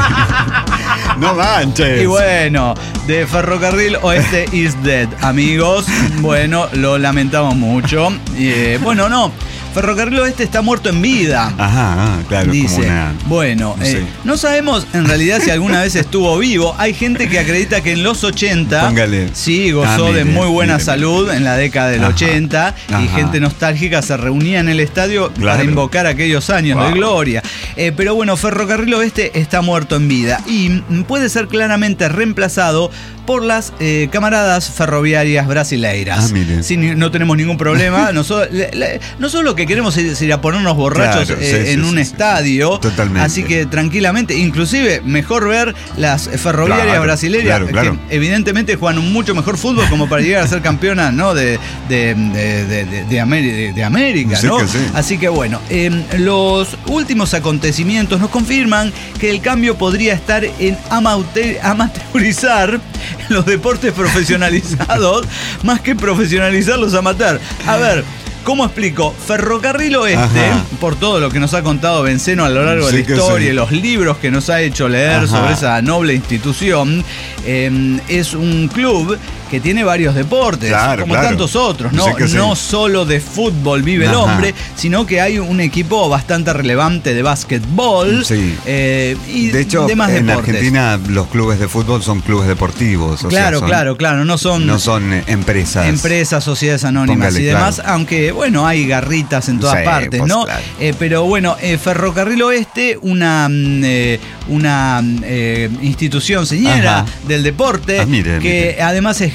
No manches. Y bueno, de Ferrocarril Oeste is dead, amigos. Bueno, lo lamentamos mucho. Y, eh, bueno, no. Ferrocarril Oeste está muerto en vida. Ajá, ah, claro, Dice, como una... bueno, no eh, sé. no sabemos en realidad si alguna vez estuvo vivo. Hay gente que acredita que en los ochenta Póngale. sí gozó Ah, de mire, muy buena mire, salud en la década del Ajá, ochenta y ajá. gente nostálgica se reunía en el estadio para Claro. invocar aquellos años de Wow. gloria. Eh, pero bueno, Ferrocarril Oeste está muerto en vida y mm, puede ser claramente reemplazado por las eh, camaradas ferroviarias brasileiras. Ah, mire. Sí, ni- no tenemos ningún problema. Nosotros, le- le- nosotros lo que queremos es ir a ponernos borrachos Claro, eh, sí, sí, en sí, un sí. estadio. Totalmente. Así que tranquilamente, inclusive mejor ver las ferroviarias Claro, brasileñas claro, claro. que evidentemente juegan un mucho mejor fútbol como para llegar a ser campeonas, ¿no? de, de, de, de, de- de Ameri- de- de América, Sí ¿no? que sí. Así que bueno, eh, los últimos acontecimientos nos confirman que el cambio podría estar en amaute- amateurizar los deportes profesionalizados más que profesionalizar los amateurs. A ver, ¿cómo explico? Ferrocarril Oeste, Ajá. por todo lo que nos ha contado Benceno a lo largo Sí de la que historia sí. y los libros que nos ha hecho leer Ajá. sobre esa noble institución, eh, es un club que tiene varios deportes, Claro, como claro. tantos otros, ¿no? Sí que sí. No solo de fútbol vive el Ajá. hombre, sino que hay un equipo bastante relevante de básquetbol Sí. eh, y De hecho, demás en deportes. Argentina los clubes de fútbol son clubes deportivos. O Claro, sea, son- claro, claro, no son, No son eh, empresas. empresas, sociedades anónimas Póngale, y demás, claro. aunque bueno, hay garritas en todas Sí, partes, pues, ¿no? claro. Eh, pero bueno, eh, Ferrocarril Oeste, una, mm, eh, una mm, eh, institución señera Ajá. del deporte, Ah, mire, que mire. además esgrime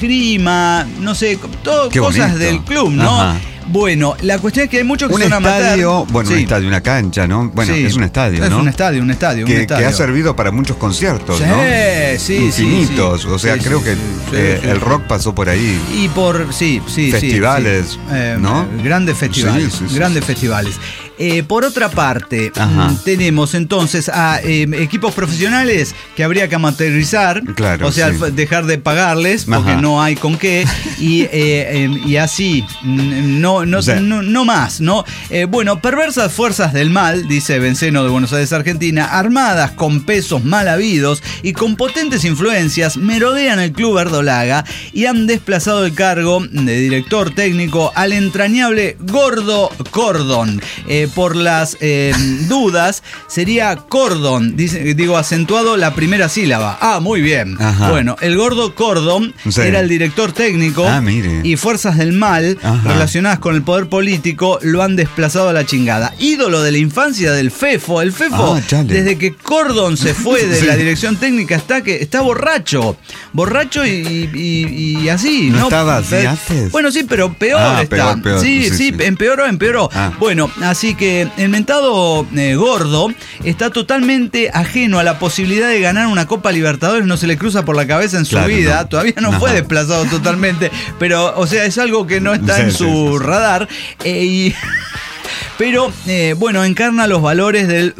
esgrima, no sé, todo Qué cosas bonito. del club, ¿no? Ajá. Bueno, la cuestión es que hay muchos que un son estadio, amateur. bueno, Sí. un estadio, una cancha, ¿no? Bueno, Sí. es un estadio, Es ¿no? un estadio, un estadio, que, un estadio. que ha servido para muchos conciertos, Sí, ¿no? sí, Infinitos, sí, sí. o sea, Sí, creo sí, que sí, eh, sí, el sí. rock pasó por ahí. Y por, sí, sí, Festivales, sí, sí. Eh, ¿no? Grandes festivales, Sí, sí, sí, grandes sí. festivales. Eh, por otra parte, Ajá. mm, tenemos entonces a eh, equipos profesionales que habría que amateurizar, Claro, o sea, sí. f- dejar de pagarles porque Ajá. no hay con qué, y, eh, eh, y así, mm, no, no, O sea, no, no más, ¿no? Eh, bueno, perversas fuerzas del mal, dice Benceno de Buenos Aires, Argentina, armadas con pesos mal habidos y con potentes influencias, merodean el club verdolaga y han desplazado el cargo de director técnico al entrañable Gordo Cordon. Eh, por las eh, dudas, sería Cordon, dice, digo, acentuado la primera sílaba. Ah, muy bien. Ajá. Bueno, el Gordo Cordon Sí. era el director técnico Ah, mire. y fuerzas del mal Ajá. relacionadas con el poder político lo han desplazado a la chingada. Ídolo de la infancia del FEFO. El FEFO, Ah, chale. desde que Cordon se fue de Sí. la dirección técnica, está que está borracho. Borracho y, y- y así. ¿No estaba así Pe- antes? Bueno, sí, pero peor Ah, está. peor, peor. Sí, Sí, sí, sí. empeoró, empeoró. Ah. Bueno, así que el mentado eh, Gordo está totalmente ajeno a la posibilidad de ganar una Copa Libertadores. No se le cruza por la cabeza en su Claro, vida. no. Todavía no Ajá. fue desplazado totalmente. Pero, o sea, es algo que no está Sí, en sí, su sí, sí. radar. Eh, y... Pero, eh, bueno, encarna los valores del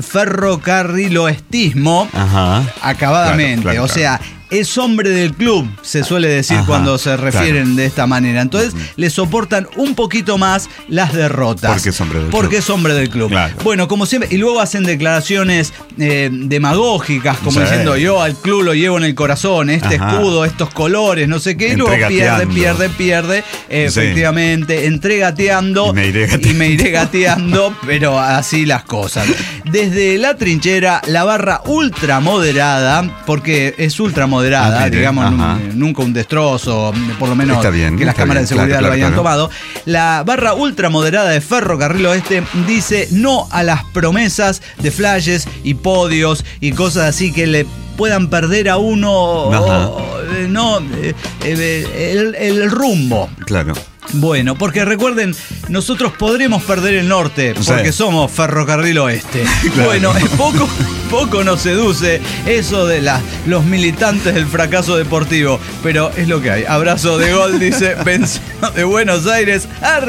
ferrocarriloestismo Ajá. acabadamente. Claro, claro, o claro. sea, es hombre del club, se suele decir Ajá, cuando se refieren claro. de esta manera. Entonces, Ujú. le soportan un poquito más las derrotas. Porque es hombre del Porque club. es hombre del club. Claro. Bueno, como siempre, y luego hacen declaraciones eh, demagógicas, como Sí. diciendo, yo al club lo llevo en el corazón, este Ajá. escudo, estos colores, no sé qué, y luego pierde, Entregateando. pierde, pierde, eh, Sí. efectivamente, entregateando Y me iré gateando. y me iré gateando, pero así las cosas. Desde la trinchera, la barra ultra moderada, porque es ultra moderada, Ah, mire, digamos, ajá. nun- nunca un destrozo, por lo menos Está bien, que las está cámaras bien, de seguridad claro, lo claro, hayan claro. tomado. La barra ultra moderada de Ferrocarril Oeste dice no a las promesas de flashes y podios y cosas así que le puedan perder a uno Ajá. o, eh, no eh, eh, el, el rumbo. Claro. Bueno, porque recuerden, nosotros podremos perder el norte Sí. porque somos Ferrocarril Oeste. Claro. Bueno, poco, poco nos seduce eso de la, los militantes del fracaso deportivo, pero es lo que hay. Abrazo de gol, dice Benceno de Buenos Aires,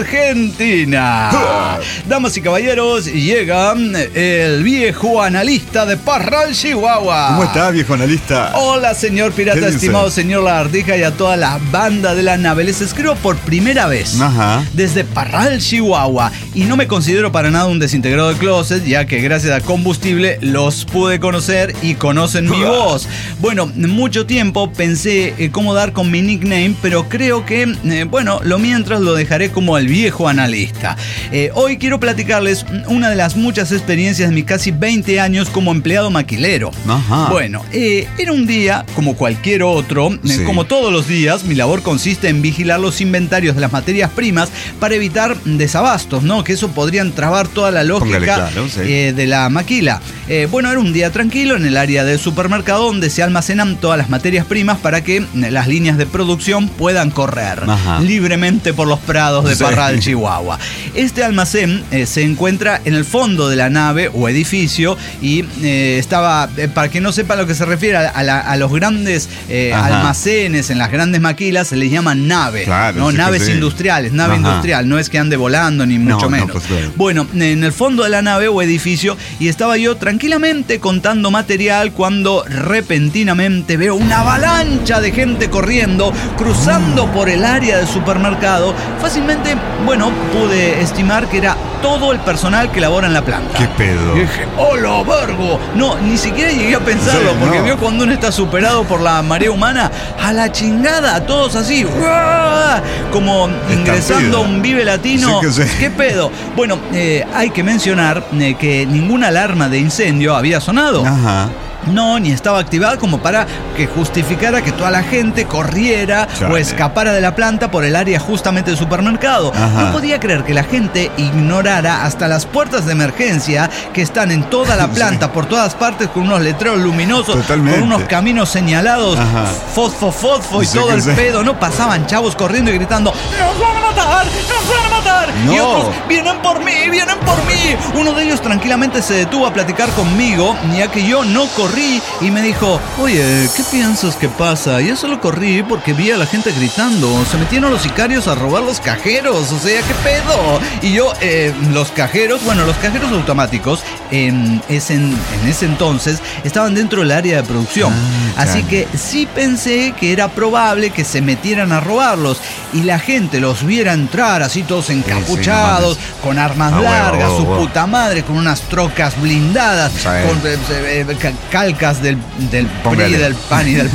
Argentina. Damas y caballeros, llega el viejo analista de Parral, Chihuahua. ¿Cómo está, viejo analista? Hola, señor pirata, ¿Qué dice? estimado señor Lagartija y a toda la banda de la nave. Les escribo por primera vez Ajá. desde Parral, Chihuahua. Y no me considero para nada un desintegrado de closet, ya que gracias a combustible los pude conocer y conocen mi voz. Bueno, mucho tiempo pensé eh, cómo dar con mi nickname, pero creo que, eh, bueno, lo mientras lo dejaré como el viejo analista. Eh, hoy quiero platicarles una de las muchas experiencias de mis casi veinte años como empleado maquilero. Ajá. Bueno, eh, era un día como cualquier otro, eh, Sí. como todos los días, mi labor consiste en vigilar los inventarios de las materias primas para evitar desabastos, ¿no? Que eso podrían trabar toda la lógica Póngale claro, sí. eh, de la maquila. Eh, bueno, era un día tranquilo en el área del supermercado donde se almacenan todas las materias primas para que eh, las líneas de producción puedan correr Ajá. libremente por los prados de Sí. Parral, Chihuahua. Este almacén eh, se encuentra en el fondo de la nave o edificio y eh, estaba, eh, para que no sepa a lo que se refiere, a, a la- a los grandes eh, Ajá. almacenes, en las grandes maquilas, se les llama nave, Claro, ¿no? sí que Naves sí. industriales, nave Ajá. industrial, no es que ande volando ni mucho no, menos. pues, claro. Bueno, en el fondo de la nave o edificio y estaba yo tranquilamente contando material cuando repentinamente veo una avalancha de gente corriendo, cruzando por el área del supermercado. Fácilmente, bueno, pude estimar que era todo el personal que labora en la planta. ¿Qué pedo? Y dije, ¡hola, vergo! No, ni siquiera llegué a pensarlo, Sí, porque no. vio cuando uno está superado por la marea humana, a la chingada, todos así, ¡guau! Como ingresando a un Vive Latino. Sí que sí. ¿Qué pedo? Bueno, eh, hay que mencionar eh, que ninguna alarma de incendio había sonado. Ajá. No, ni estaba activada como para que justificara que toda la gente corriera Chale. o escapara de la planta por el área justamente del supermercado. Ajá. No podía creer que la gente ignorara hasta las puertas de emergencia que están en toda la planta, sí. por todas partes, con unos letreros luminosos, Totalmente. con unos caminos señalados, Ajá. fosfo, fosfo y sí, todo el sé. pedo, ¿no? Pasaban chavos corriendo y gritando, ¡nos van a matar! ¡Nos van a matar! No. Y otros, ¡vienen por mí! ¡Vienen por mí! Uno de ellos tranquilamente se detuvo a platicar conmigo, ya que yo no corrí y me dijo, oye, ¿qué piensas que pasa? Yo solo corrí porque vi a la gente gritando. Se metieron los sicarios a robar los cajeros. O sea, ¿qué pedo? Y yo, eh, los cajeros, bueno, los cajeros automáticos eh, es en, en ese entonces estaban dentro del área de producción. Ah, Así que sí pensé que era probable que se metieran a robarlos y la gente los viera entrar así todos encapuchados, sí, sí, no con armas ah, largas, huevo, huevo, su puta madre, con unas trocas blindadas, sí. con eh, eh, calcas del, del P R I, del P A N y del...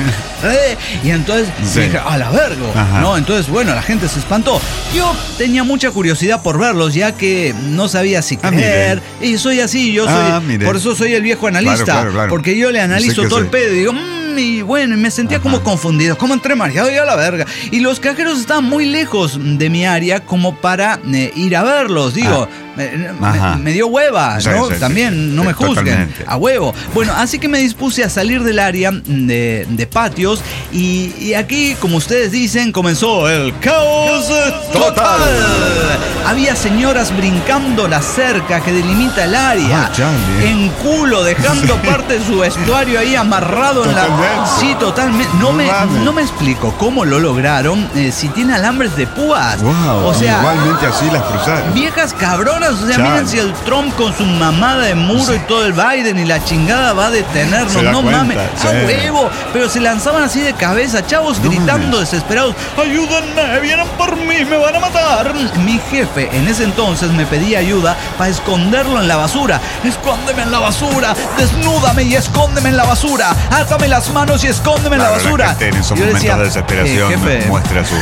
y entonces sí. dije, a la verga, ¿no? Entonces, bueno, la gente se espantó. Yo tenía mucha curiosidad por verlos, ya que no sabía si creer. Ah, y soy así, yo soy... Ah, por eso soy el viejo analista. Claro, claro, claro. Porque yo le analizo todo el pedo y digo... Mmm, y bueno, y me sentía Ajá. como confundido, como entre mareado y a la verga. Y los cajeros estaban muy lejos de mi área como para eh, ir a verlos. Digo, ah. me, me dio hueva, sí, ¿no? Sí, También, sí, no sí, me juzguen. Totalmente. A huevo. Bueno, así que me dispuse a salir del área de, de patios y, y aquí, como ustedes dicen, comenzó el caos total. total. Había señoras brincando la cerca que delimita el área, ah, en culo, dejando parte de su vestuario ahí amarrado en la... Sí, totalmente. No me, no me explico cómo lo lograron, eh, si tiene alambres de púas. Wow, o sea, igualmente así las cruzaron. Viejas cabronas, o sea, Chale. miren si el Trump con su mamada de muro sí. y todo el Biden y la chingada va a detenernos. No cuenta, mames, sí. a huevo. Pero se lanzaban así de cabeza, chavos no gritando mames. desesperados, ayúdenme, vienen por mí, me van a matar. Mi jefe en ese entonces me pedía ayuda para esconderlo en la basura. Escóndeme en la basura, desnúdame y escóndeme en la basura, átame las manos y escóndeme claro, en la basura. La gente en esos momentos decía, de desesperación eh, muestra sus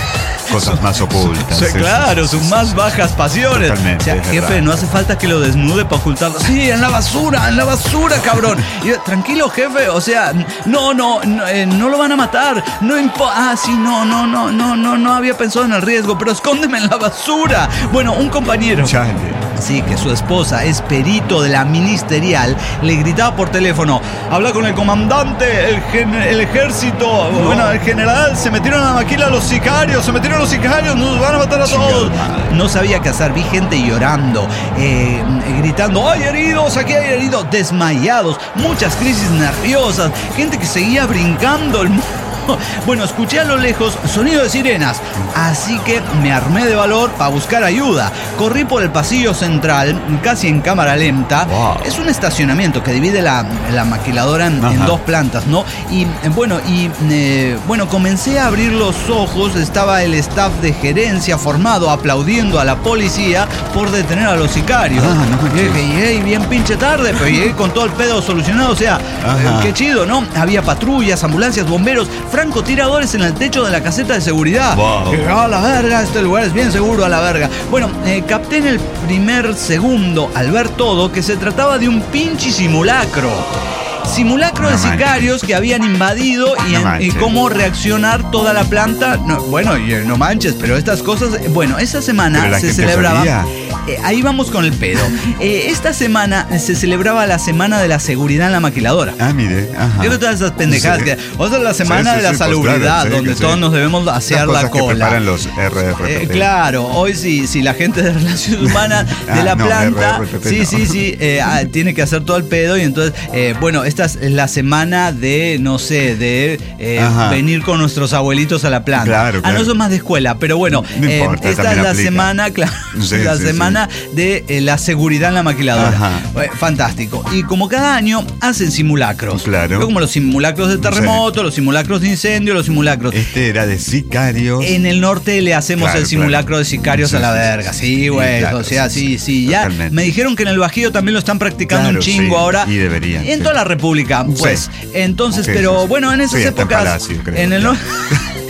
cosas más ocultas. Sí, claro, sus más bajas pasiones. Totalmente, o sea, jefe, verdad. no hace falta que lo desnude para ocultarlo. Sí, en la basura, en la basura, cabrón. Y, tranquilo, jefe, o sea, no, no, no, eh, no lo van a matar. No importa. Ah, sí, no, no, no, no, no, no había pensado en el riesgo, pero escóndeme en la basura. Bueno, un compañero. Chale. Sí, que su esposa es perito de la ministerial, le gritaba por teléfono, habla con el comandante, el, gen, el ejército, no. bueno, el general, se metieron a la maquila los sicarios, se metieron los sicarios, nos van a matar a todos. No sabía qué hacer, vi gente llorando, eh, gritando, hay heridos, aquí hay heridos, desmayados, muchas crisis nerviosas, gente que seguía brincando el Bueno, escuché a lo lejos sonido de sirenas, así que me armé de valor para buscar ayuda. Corrí por el pasillo central, casi en cámara lenta. Wow. Es un estacionamiento que divide la, la maquiladora en, en dos plantas, ¿no? Y bueno, y eh, bueno, comencé a abrir los ojos. Estaba el staff de gerencia formado aplaudiendo a la policía por detener a los sicarios. Ah, no, y dije, hey, bien pinche tarde, pero llegué con todo el pedo solucionado. O sea, eh, qué chido, ¿no? Había patrullas, ambulancias, bomberos, francotiradores en el techo de la caseta de seguridad. Wow. Que, a la verga, este lugar es bien seguro, a la verga. Bueno, eh, capté en el primer segundo, al ver todo, que se trataba de un pinche simulacro. Simulacro no de sicarios manches. que habían invadido y, no en, y cómo reaccionar toda la planta. No, bueno, no manches, pero estas cosas... Bueno, esta semana se celebraba... Eh, ahí vamos con el pedo. Eh, esta semana se celebraba la Semana de la Seguridad en la Maquiladora. Ah, mire. Ajá. Yo todas esas pendejadas. Sí. Que, o sea, la Semana sí, sí, de la sí, Salubridad, pues, claro, donde sí, todos sí. nos debemos hacer la cola. Que preparan los R R P P. Eh, claro, hoy sí, sí, la gente de Relaciones Humanas de ah, la no, planta... R R P P, sí, no. sí, sí, eh, ah, tiene que hacer todo el pedo y entonces, eh, bueno, esta es la semana de, no sé, de eh, venir con nuestros abuelitos a la planta. Claro, claro. Ah, no, son más de escuela, pero bueno, no eh, importa, esta es la aplica. semana, claro, sí, la sí, semana sí. de eh, la seguridad en la maquiladora. Eh, fantástico. Y como cada año hacen simulacros. Claro. Como los simulacros de terremoto, sí. los simulacros de incendio, los simulacros. Este era de sicarios. En el norte le hacemos claro, el simulacro claro. de sicarios sí, a la verga. Sí, güey. Sí, claro, o sea, sí, sí. Ya totalmente. Me dijeron que en el Bajío también lo están practicando claro, un chingo sí, ahora. Y deberían. En sí. toda la República, pues. Sí. Entonces, okay, pero sí, bueno, en esas sí, épocas. En, Palacio, creo, en el norte.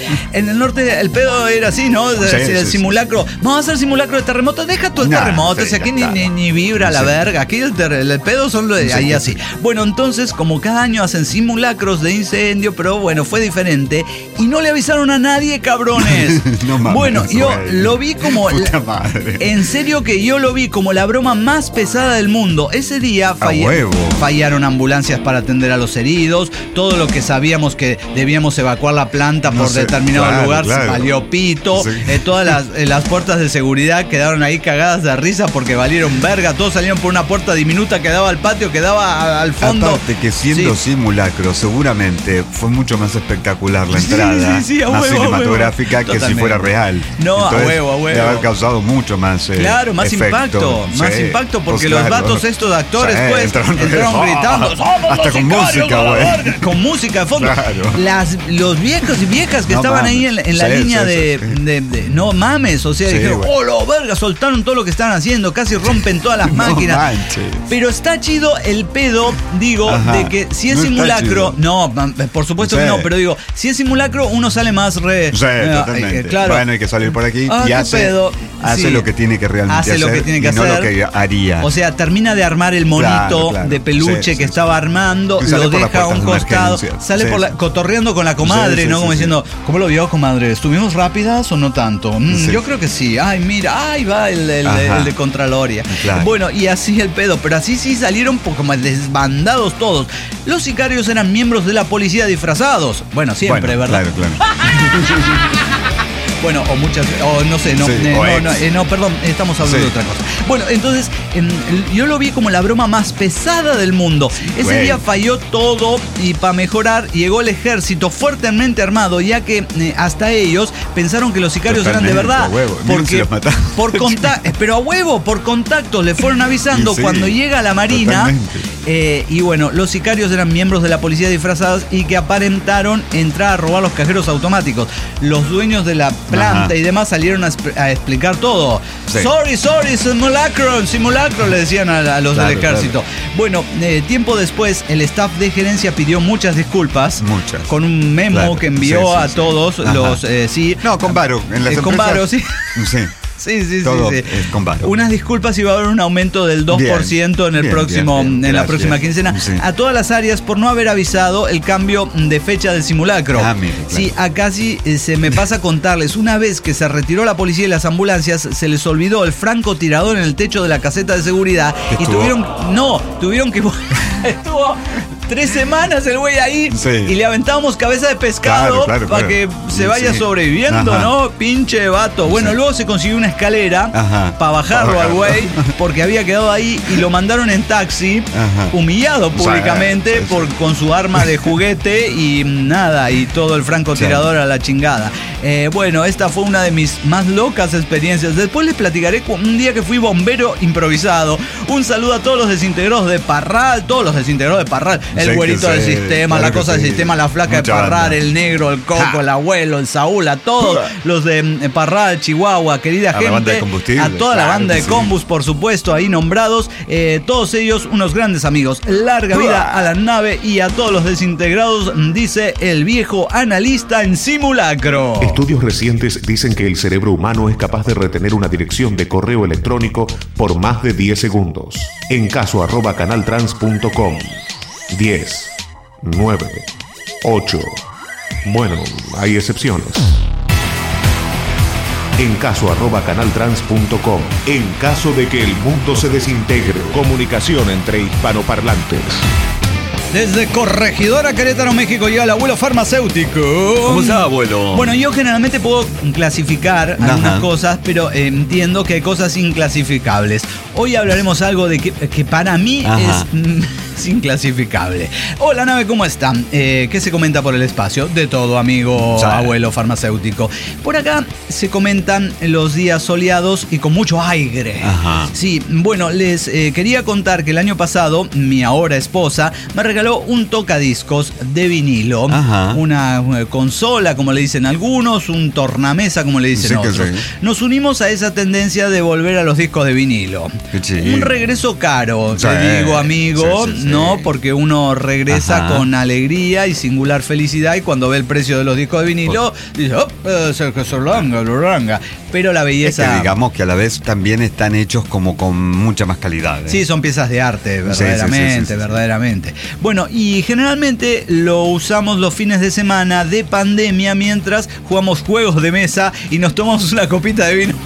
En el norte el pedo era así, ¿no? Sí, el sí, simulacro. Sí, sí. Vamos a hacer simulacro de terremoto. Deja tú el nah, terremoto. Sí, o sea, aquí ni, ni, ni vibra sí. la verga. Aquí el, ter, el pedo son los de ahí sí, así. Sí. Bueno, entonces, como cada año hacen simulacros de incendio, pero bueno, fue diferente. Y no le avisaron a nadie, cabrones. No mames, bueno, yo güey. lo vi como. Puta madre. En serio que yo lo vi como la broma más pesada del mundo. Ese día fall, fallaron ambulancias para atender a los heridos. Todo lo que sabíamos que debíamos evacuar la planta no por sé, determinado claro, lugar claro. valió pito. Sí. Eh, todas las, eh, las puertas de seguridad quedaron ahí cagadas de risa porque valieron verga. Todos salieron por una puerta diminuta que daba al patio, que daba a, al fondo. Aparte que siendo sí. simulacro, seguramente fue mucho más espectacular la entrada. Sí, sí, sí, a más huevo, cinematográfica que Totalmente. si fuera real. No, Entonces, a huevo, a huevo. Debe haber causado mucho más. Eh, claro, más efecto. impacto. Sí. Más impacto porque pues, los claro. vatos estos de actores sí, pues entraron, entraron oh, gritando. ¡Somos hasta con música, güey! Con música de fondo. Claro. Las, los viejos y viejas que no estaban mames. ahí en, en la sí, línea sí, de, sí. De, de. No mames, o sea, sí, dijeron, ¡oh, lo verga! Soltaron todo lo que estaban haciendo, casi rompen todas las máquinas. No manches. Pero está chido el pedo, digo, Ajá. de que si es no simulacro. No, por supuesto sí. que no, pero digo, si es simulacro, uno sale más re. Sí, eh, totalmente. Eh, claro. Bueno, hay que salir por aquí ah, y hace, pedo. hace sí. lo que tiene que realmente hace hacer. Lo que tiene que y hacer. No lo que haría. O sea, termina de armar el monito claro, claro. de peluche sí, que sí, estaba sí. armando, lo deja a un costado, sale sí, por la, cotorreando con la comadre, sí, ¿no? Sí, Como sí, diciendo, sí. ¿cómo lo vio, comadre? ¿Estuvimos rápidas o no tanto? Mm, sí. Yo creo que sí. Ay, mira, ahí va el, el, el, el de Contraloria. Claro. Bueno, y así el pedo, pero así sí salieron como desbandados todos. Los sicarios eran miembros de la policía disfrazados. Bueno, siempre, bueno, ¿verdad? Claro, claro. Bueno, o muchas, o no sé, no, sí, eh, no, no, eh, no, perdón, estamos hablando sí. de otra cosa. Bueno, entonces, eh, yo lo vi como la broma más pesada del mundo. Sí, Ese güey. día falló todo y para mejorar llegó el ejército fuertemente armado, ya que eh, hasta ellos pensaron que los sicarios Totalmente, eran de verdad. Huevo. Porque por contacto, pero a huevo, por contacto le fueron avisando sí, cuando llega la Marina. Eh, y bueno, los sicarios eran miembros de la policía disfrazados y que aparentaron entrar a robar los cajeros automáticos. Los dueños de la planta Ajá. y demás salieron a, a explicar todo. Sí. Sorry, sorry, simulacro, simulacro, le decían a, a los claro, del ejército. Claro. Bueno, eh, tiempo después, el staff de gerencia pidió muchas disculpas. Muchas. Con un memo claro. que envió sí, sí, a sí. todos Ajá. los, eh, sí. No, con Varo. En las eh, con Varo, sí. Sí. Sí, sí, Todo sí, sí. Es con Varo. Unas disculpas, iba a haber un aumento del dos por ciento bien, en el bien, próximo, bien, bien, en la próxima quincena. Sí. A todas las áreas por no haber avisado el cambio de fecha del simulacro. Ah, mire, claro. Sí, acá sí eh, se me pasa a contarles. Una vez que se retiró la policía y las ambulancias, se les olvidó el francotirador en el techo de la caseta de seguridad. ¿Estuvo? Y tuvieron. No, tuvieron que. Estuvo tres semanas el güey ahí sí. y le aventábamos cabeza de pescado claro, claro, para claro. que se vaya sí. sobreviviendo, Ajá. ¿no? Pinche vato. Bueno, sí. luego se consiguió una escalera para bajarlo pa al güey porque había quedado ahí y lo mandaron en taxi, Ajá. humillado públicamente o sea, sí, por, sí. con su arma de juguete y nada, y todo el francotirador sí. a la chingada. Eh, bueno, esta fue una de mis más locas experiencias. Después les platicaré un día que fui bombero improvisado. Un saludo a todos los desintegrados de Parral, todos los desintegrados de Parral. El sí, güerito del sí, sistema, claro la cosa sí. del sistema, la flaca Mucha de Parral, banda. el negro, el Coco, ja. el abuelo, el Saúl, a todos los de Parral, Chihuahua, querida a gente, a toda la banda de Combus, por supuesto, ahí nombrados, eh, todos ellos unos grandes amigos. Larga vida a la nave y a todos los desintegrados, dice el viejo analista en simulacro. Estudios recientes dicen que el cerebro humano es capaz de retener una dirección de correo electrónico por más de diez segundos. En caso arroba canaltrans punto com. diez, nueve, ocho. Bueno, hay excepciones. En caso arroba canaltrans punto com. En caso de que el mundo se desintegre. Comunicación entre hispanoparlantes. Desde Corregidora, Querétaro, México, llega el abuelo farmacéutico. ¿Cómo está, abuelo? Bueno, yo generalmente puedo clasificar Ajá. algunas cosas, pero eh, entiendo que hay cosas inclasificables. Hoy hablaremos algo de que, que para mí Ajá. es... Mm, es inclasificable. Hola, nave, ¿cómo están? Eh, ¿Qué se comenta por el espacio? De todo, amigo, ¿Sabe? abuelo farmacéutico. Por acá se comentan los días soleados y con mucho aire. Ajá. Sí, bueno, les eh, quería contar que el año pasado mi ahora esposa me regaló un tocadiscos de vinilo. Ajá. Una, una consola, como le dicen algunos, un tornamesa, como le dicen sí, otros. Sí. Nos unimos a esa tendencia de volver a los discos de vinilo. Un regreso caro, sí. te digo, amigo. Sí, sí, sí. ¿no? Porque uno regresa Ajá. con alegría y singular felicidad y cuando ve el precio de los discos de vinilo, dice, oh, Solanga, Loranga. Pero la belleza... Es que digamos que a la vez también están hechos como con mucha más calidad. ¿eh? Sí, son piezas de arte, verdaderamente, sí, sí, sí, sí, sí. verdaderamente. Bueno, y generalmente lo usamos los fines de semana de pandemia mientras jugamos juegos de mesa y nos tomamos una copita de vino.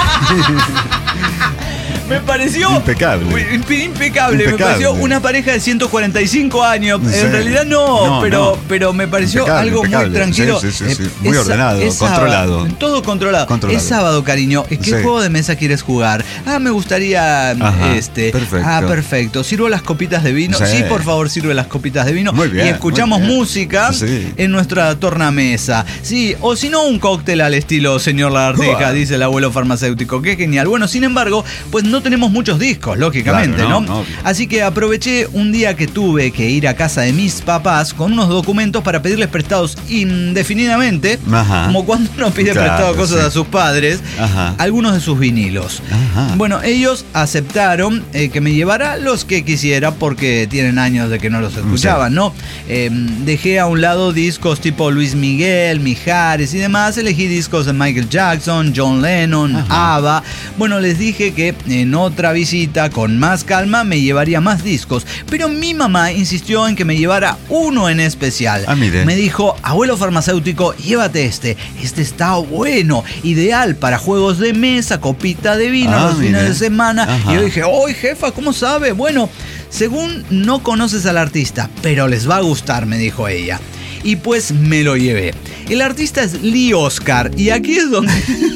Me pareció impecable. Impecable. impecable. Me pareció una pareja de ciento cuarenta y cinco años. Sí. En realidad no, no pero, no. pero me pareció impecable, algo impecable. muy tranquilo. Sí, sí, sí, sí. Muy es, ordenado, es controlado. Sábado, todo controlado. controlado. Es sábado, cariño. ¿Qué sí. juego de mesa quieres jugar? Ah, me gustaría Ajá, este. Perfecto. Ah, perfecto. ¿Sirvo las copitas de vino? Sí. sí, por favor, sirve las copitas de vino. Muy bien. Y escuchamos muy bien. música sí. en nuestra tornamesa. Sí, o si no, un cóctel al estilo señor Lagarteja, wow. dice el abuelo farmacéutico. Qué genial. Bueno, sin embargo, pues no tenemos muchos discos. Lógicamente, claro, no, ¿no? no. Así que aproveché un día que tuve que ir a casa de mis papás con unos documentos para pedirles prestados indefinidamente, Ajá. como cuando uno pide claro, prestado cosas sí. a sus padres, Ajá. algunos de sus vinilos. Ajá. Bueno, ellos aceptaron eh, que me llevara los que quisiera porque tienen años de que no los escuchaban, sí. ¿no? Eh, dejé a un lado discos tipo Luis Miguel, Mijares y demás, elegí discos de Michael Jackson, John Lennon, Ajá. ABBA. Bueno, les dije que en otra visita con más calma me llevaría más discos, pero mi mamá insistió en que me llevara uno en especial. Ah, mire. Me dijo, abuelo farmacéutico, llévate este, este está bueno, ideal para juegos de mesa, copita de vino ah, los mire. fines de semana. Ajá. Y yo dije, ¡ay, jefa, cómo sabe! Bueno, según no conoces al artista, pero les va a gustar, me dijo ella. Y pues me lo llevé. El artista es Lee Oscar y aquí es donde...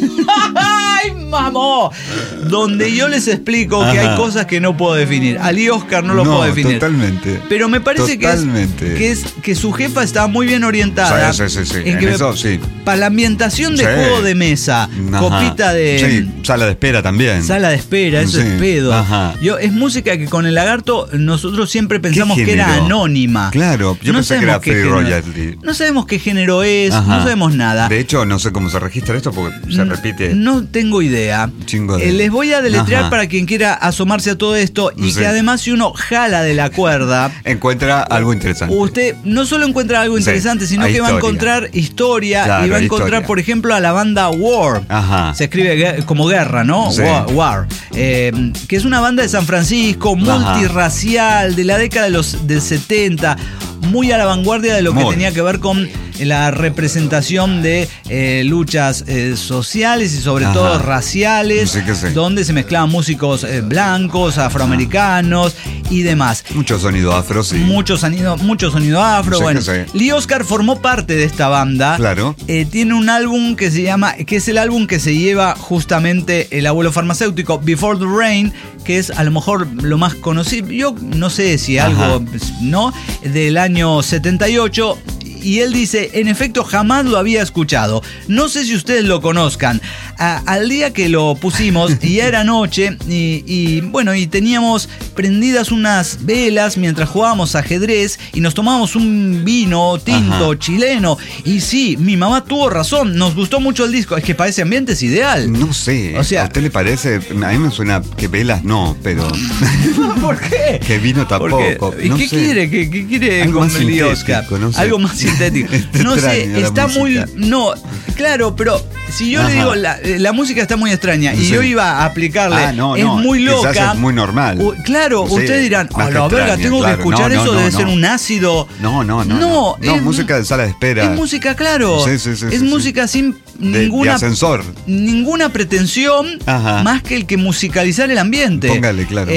¡Ay, mamó! Donde yo les explico Ajá. que hay cosas que no puedo definir. A Lee Oscar no lo no, puedo definir. Totalmente. Pero me parece totalmente. Que, es, que, es, que su jefa estaba muy bien orientada. Sí, sí, sí. sí. En, en que eso, me, sí. Para la ambientación de sí. juego de mesa, Ajá. copita de... Sí, sala de espera también. Sala de espera, eso sí. es pedo. Ajá. Yo, es música que con el Lagarto nosotros siempre pensamos que era anónima. Claro, yo no pensé que era free royalty. No sabemos qué género es, Ajá. no sabemos nada. De hecho, no sé cómo se registra esto porque se repite. No tengo idea. Chingo de... eh, les voy a deletrear Ajá. para quien quiera asomarse a todo esto y sí. que además si uno jala de la cuerda encuentra algo interesante. Usted no solo encuentra algo interesante, sí, sino que historia. va a encontrar historia claro, y va a encontrar, historia. por ejemplo, a la banda War. Ajá. Se escribe como guerra, ¿no? Sí. War, War. Eh, que es una banda de San Francisco, multirracial, Ajá. de la década de los del setenta, muy a la vanguardia de lo muy. que tenía que ver con la representación de eh, luchas eh, sociales y sobre Ajá. todo raciales, sí sí. donde se mezclaban músicos eh, blancos, afroamericanos Ajá. y demás. Mucho sonido afro, sí. Mucho sonido, mucho sonido afro. Sí bueno, sí. Lee Oscar formó parte de esta banda. Claro. Eh, tiene un álbum que se llama, que es el álbum que se lleva justamente el abuelo farmacéutico, Before the Rain, que es a lo mejor lo más conocido. Yo no sé si algo, Ajá. ¿no? Del año setenta y ocho. Y él dice, en efecto, jamás lo había escuchado. No sé si ustedes lo conozcan. A, al día que lo pusimos, y era noche, y, y bueno, y teníamos prendidas unas velas mientras jugábamos ajedrez, y nos tomábamos un vino tinto Ajá. chileno. Y sí, mi mamá tuvo razón, nos gustó mucho el disco. Es que para ese ambiente es ideal. No sé, o sea, ¿a usted le parece? A mí me suena que velas no, pero... ¿Por qué? Que vino tampoco. ¿Y no qué sé. quiere? ¿Qué, qué quiere Algo con más Lee Oscar? No sé. Algo más sintético. No sé, está muy... No, claro, pero si yo Ajá. le digo, la, la música está muy extraña y sí. yo iba a aplicarle, ah, no, es no, muy loca. Es muy normal. Uh, claro, sí, ustedes dirán, a la verga, tengo claro. que escuchar no, no, eso, no, debe no. ser un ácido. No, no, no. No, no, no es, música de sala de espera. Es música, claro. Sí, sí, sí, es sí, música sí. sin de, ninguna... de ascensor. Ninguna pretensión Ajá. más que el que musicalizar el ambiente. Póngale, claro.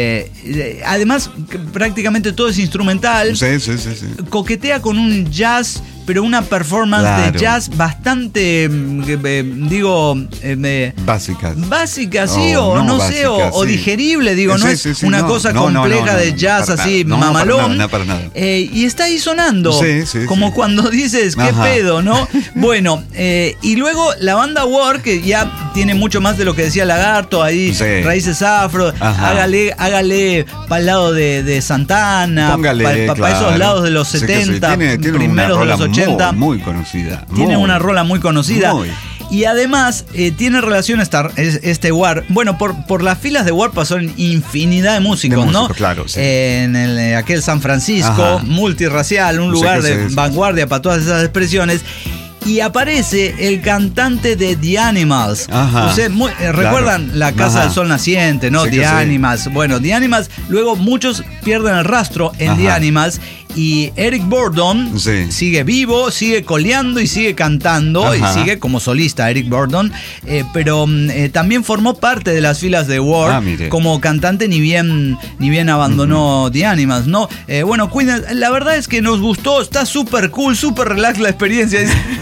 Eh, además, prácticamente todo es instrumental. Sí, sí, sí, sí. Coquetea con un jazz, pero una performance claro. de jazz bastante, eh, digo... Eh, básica. Básica, sí, oh, o no, no básica, sé, o, sí. o digerible, digo, sí, no es sí, sí, una no, cosa no, compleja no, no, de jazz no, así, no, mamalón. No, para nada, no para nada. Eh, y está ahí sonando, sí, sí, como sí. cuando dices, qué Ajá. pedo, ¿no? Bueno, eh, y luego la banda War, que ya tiene mucho más de lo que decía Lagarto, ahí, sí. raíces afro, Ajá. hágale, hágale para el lado de, de Santana, para pa, pa claro. esos lados de los setenta, sí, sí. Tiene, tiene primeros de los ochenta. Muy, muy conocida. Tiene muy, una rola muy conocida. Muy. Y además eh, tiene relación esta, este Warp. Bueno, por, por las filas de Warp pasaron infinidad de músicos, de ¿no? músicos, claro, sí. Eh, en el, aquel San Francisco, Ajá. multirracial, un lugar sí, de sí, vanguardia para todas esas expresiones. Y aparece el cantante de The Animals. Ajá. Ustedes muy, eh, recuerdan claro. La Casa Ajá. del Sol Naciente, ¿no? Sí The que sí. Animals. Bueno, The Animals, luego muchos pierden el rastro en Ajá. The Animals. Y Eric Burdon Sí. sigue vivo, sigue coleando y sigue cantando. Ajá. Y sigue como solista Eric Burdon. Eh, pero eh, también formó parte de las filas de War Ah, mire. como cantante, ni bien, ni bien abandonó uh-huh. The Animals, ¿no? Eh, bueno, Queen, la verdad es que nos gustó, está súper cool, súper relax la experiencia.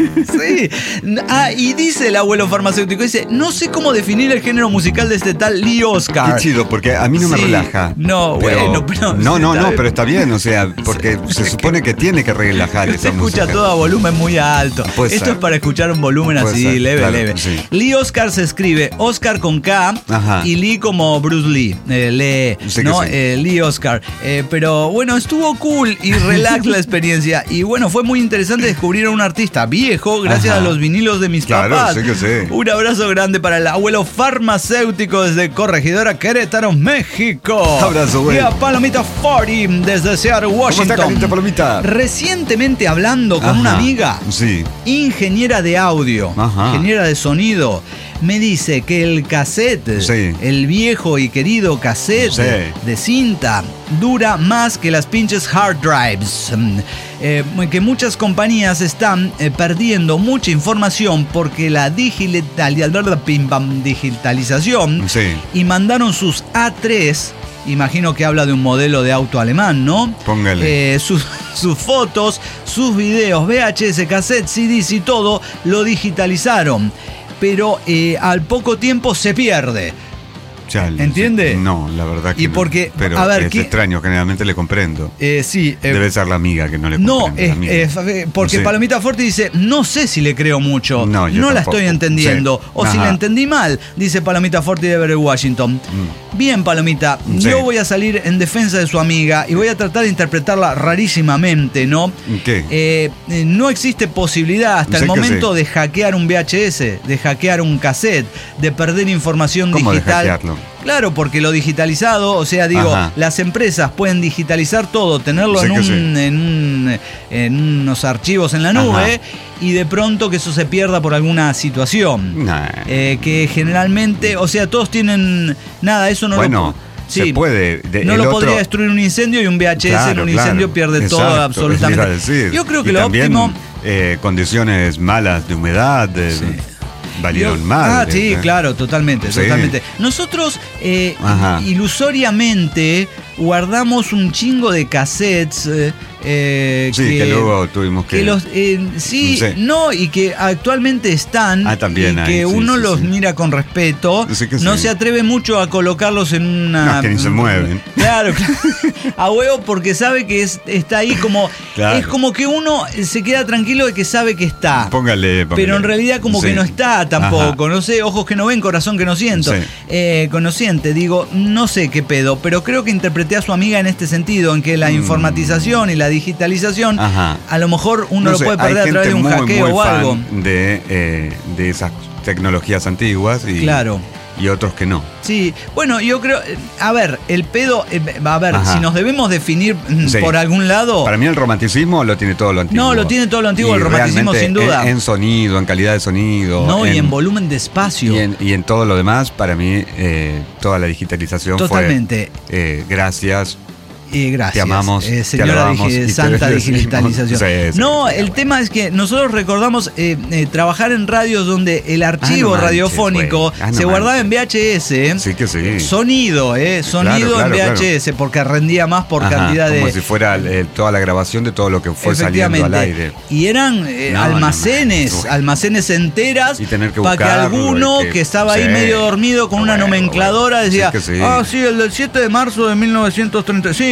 Sí. Ah, y dice el abuelo farmacéutico, dice, no sé cómo definir el género musical de este tal Lee Oscar. Qué chido, porque a mí no me Sí. relaja. No, pero, bueno, pero... No, no, está- no, pero está bien, o sea, porque se supone que tiene que relajar Se esa escucha música. todo a volumen muy alto. Puede Esto ser. es para escuchar un volumen Puede así, ser, leve, claro, leve. sí. Lee Oscar se escribe Oscar con K Ajá. y Lee como Bruce Lee. Eh, Lee, Sí que ¿no? sí. Eh, Lee Oscar. Eh, pero bueno, estuvo cool y relax la experiencia. Y bueno, fue muy interesante descubrir a un artista viejo gracias Ajá. a los vinilos de mis Claro, papás. sí que sí. Un abrazo grande para el abuelo farmacéutico desde Corregidora Querétaro, México. Abrazo, güey. Y a Palomita cuarenta desde Seattle, ¿Cómo está, Washington. Carlita Palomita? Recientemente hablando con Ajá. una amiga, Sí. ingeniera de audio, Ajá. ingeniera de sonido, me dice que el cassette, Sí. el viejo y querido cassette Sí. de cinta, dura más que las pinches hard drives. Mm, eh, que muchas compañías están eh, perdiendo mucha información porque la digital- pim, pam, digitalización Sí. y mandaron sus A tres. Imagino que habla de un modelo de auto alemán, ¿no? Póngale. Eh, sus, sus fotos, sus videos, V H S, cassette, C Ds y todo lo digitalizaron. Pero eh, al poco tiempo se pierde. Chale, ¿Entiende? sí. No, la verdad que Y no. porque, Pero a ver, es ¿qué- extraño, generalmente le comprendo. Eh, sí. eh, Debe ser la amiga que no le No, comprende. es, la amiga. es- eh, porque Sí. Palomita Forte dice, no sé si le creo mucho, No, yo no la tampoco. estoy entendiendo, Sí. o si Ajá. la entendí mal, dice Palomita Forte de Everett, Washington. Bien, Palomita, Sí. yo voy a salir en defensa de su amiga y voy a tratar de interpretarla rarísimamente, ¿no? ¿Qué? Eh, eh, no existe posibilidad hasta Sí el que momento sí. de hackear un V H S, de hackear un cassette, de perder información ¿Cómo de digital. hackearlo? Claro, porque lo digitalizado, o sea, digo, Ajá. las empresas pueden digitalizar todo, tenerlo Sí en, que un, sí. en, un- en unos archivos en la nube y de pronto que eso se pierda por alguna situación. Nah. Eh, que generalmente, o sea, todos tienen. Nada, eso no Bueno, lo po- se puede. De- no el lo otro- podría destruir un incendio y un V H S Claro, en un claro. incendio pierde todo Exacto, absolutamente. iba a decir. Yo creo que Y lo también, óptimo. eh, condiciones malas de humedad de- Sí. valieron Yo- mal. Ah, sí, ¿eh? claro, totalmente, Sí. totalmente. Nosotros eh, Ajá. ilusoriamente guardamos un chingo de cassettes. eh, eh, Sí, que, luego tuvimos que. que los eh, sí, Sí. no, y que actualmente están Ah, también y hay, que sí, uno sí, los sí. mira con respeto, Sí que no sí. se atreve mucho a colocarlos en una. No, es que ni se mueven. Claro, claro. A huevo porque sabe que es- está ahí como Claro. es como que uno se queda tranquilo de que sabe que está. Póngale, póngale. Pero en realidad como Sí. que no está tampoco, Ajá. no sé, ojos que no ven, corazón que no siento. Sí. Eh, conociente, digo, no sé qué pedo, pero creo que interpreté a su amiga en este sentido, en que la Mm. informatización y la digitalización, Ajá. a lo mejor uno No lo sé, puede hay perder a través de un gente muy, hackeo muy o algo. fan De, eh, de esas tecnologías antiguas y, Claro. y otros que no. Sí, bueno, yo creo, eh, a ver, el pedo, eh, a ver, Ajá. si nos debemos definir mm, Sí. por algún lado, Para mí el romanticismo lo tiene todo lo antiguo. No, lo tiene todo lo antiguo, Y el romanticismo realmente sin duda. En, en sonido, en calidad de sonido. no, y en volumen de espacio. Y en, y en todo lo demás, para mí, eh, toda la digitalización Totalmente. fue eh, gracias. Eh, gracias. Te amamos, Eh, te señora alabamos digi- y te santa bendecimos. digitalización. Sí, sí, no, sí, el bueno. tema es que nosotros recordamos eh, eh, trabajar en radios donde el archivo Ah, no manches, radiofónico güey. Ah, no se guardaba manches. en V H S. Sí que sí. Sonido, ¿eh? Sonido Claro, claro, en V H S, porque rendía más por Ajá, cantidad de. Como si fuera eh, toda la grabación de todo lo que fue saliendo al aire. Y eran eh, No, almacenes, no manches. almacenes enteras. Y tener que para que buscarlo, alguno y que- que, estaba ahí sí. medio dormido con una Bueno, nomencladora bueno. decía: Sí que sí. Ah, sí, el del siete de marzo de mil novecientos treinta. Sí,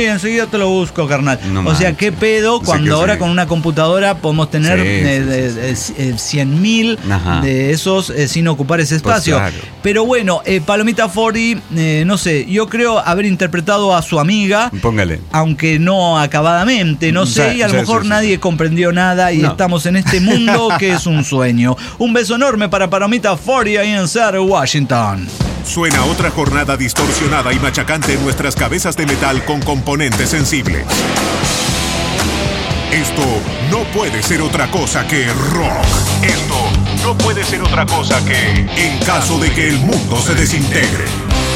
Sí, enseguida te lo busco, carnal. No o sea, qué pedo cuando sí ahora sí. con una computadora podemos tener sí, eh, sí, sí. eh, eh, cien mil de esos eh, sin ocupar ese espacio. Pues claro. Pero bueno, eh, Palomita Fori, eh, no sé, yo creo haber interpretado a su amiga. Póngale. Aunque no acabadamente, no sé, Sí, y a lo sí, mejor sí, sí. nadie comprendió nada y No. estamos en este mundo que es un sueño. Un beso enorme para Palomita Fori ahí en Seattle, Washington. Suena otra jornada distorsionada y machacante en nuestras cabezas de metal con componentes sensibles. Esto no puede ser otra cosa que rock. Esto no puede ser otra cosa que En caso de que el mundo se desintegre.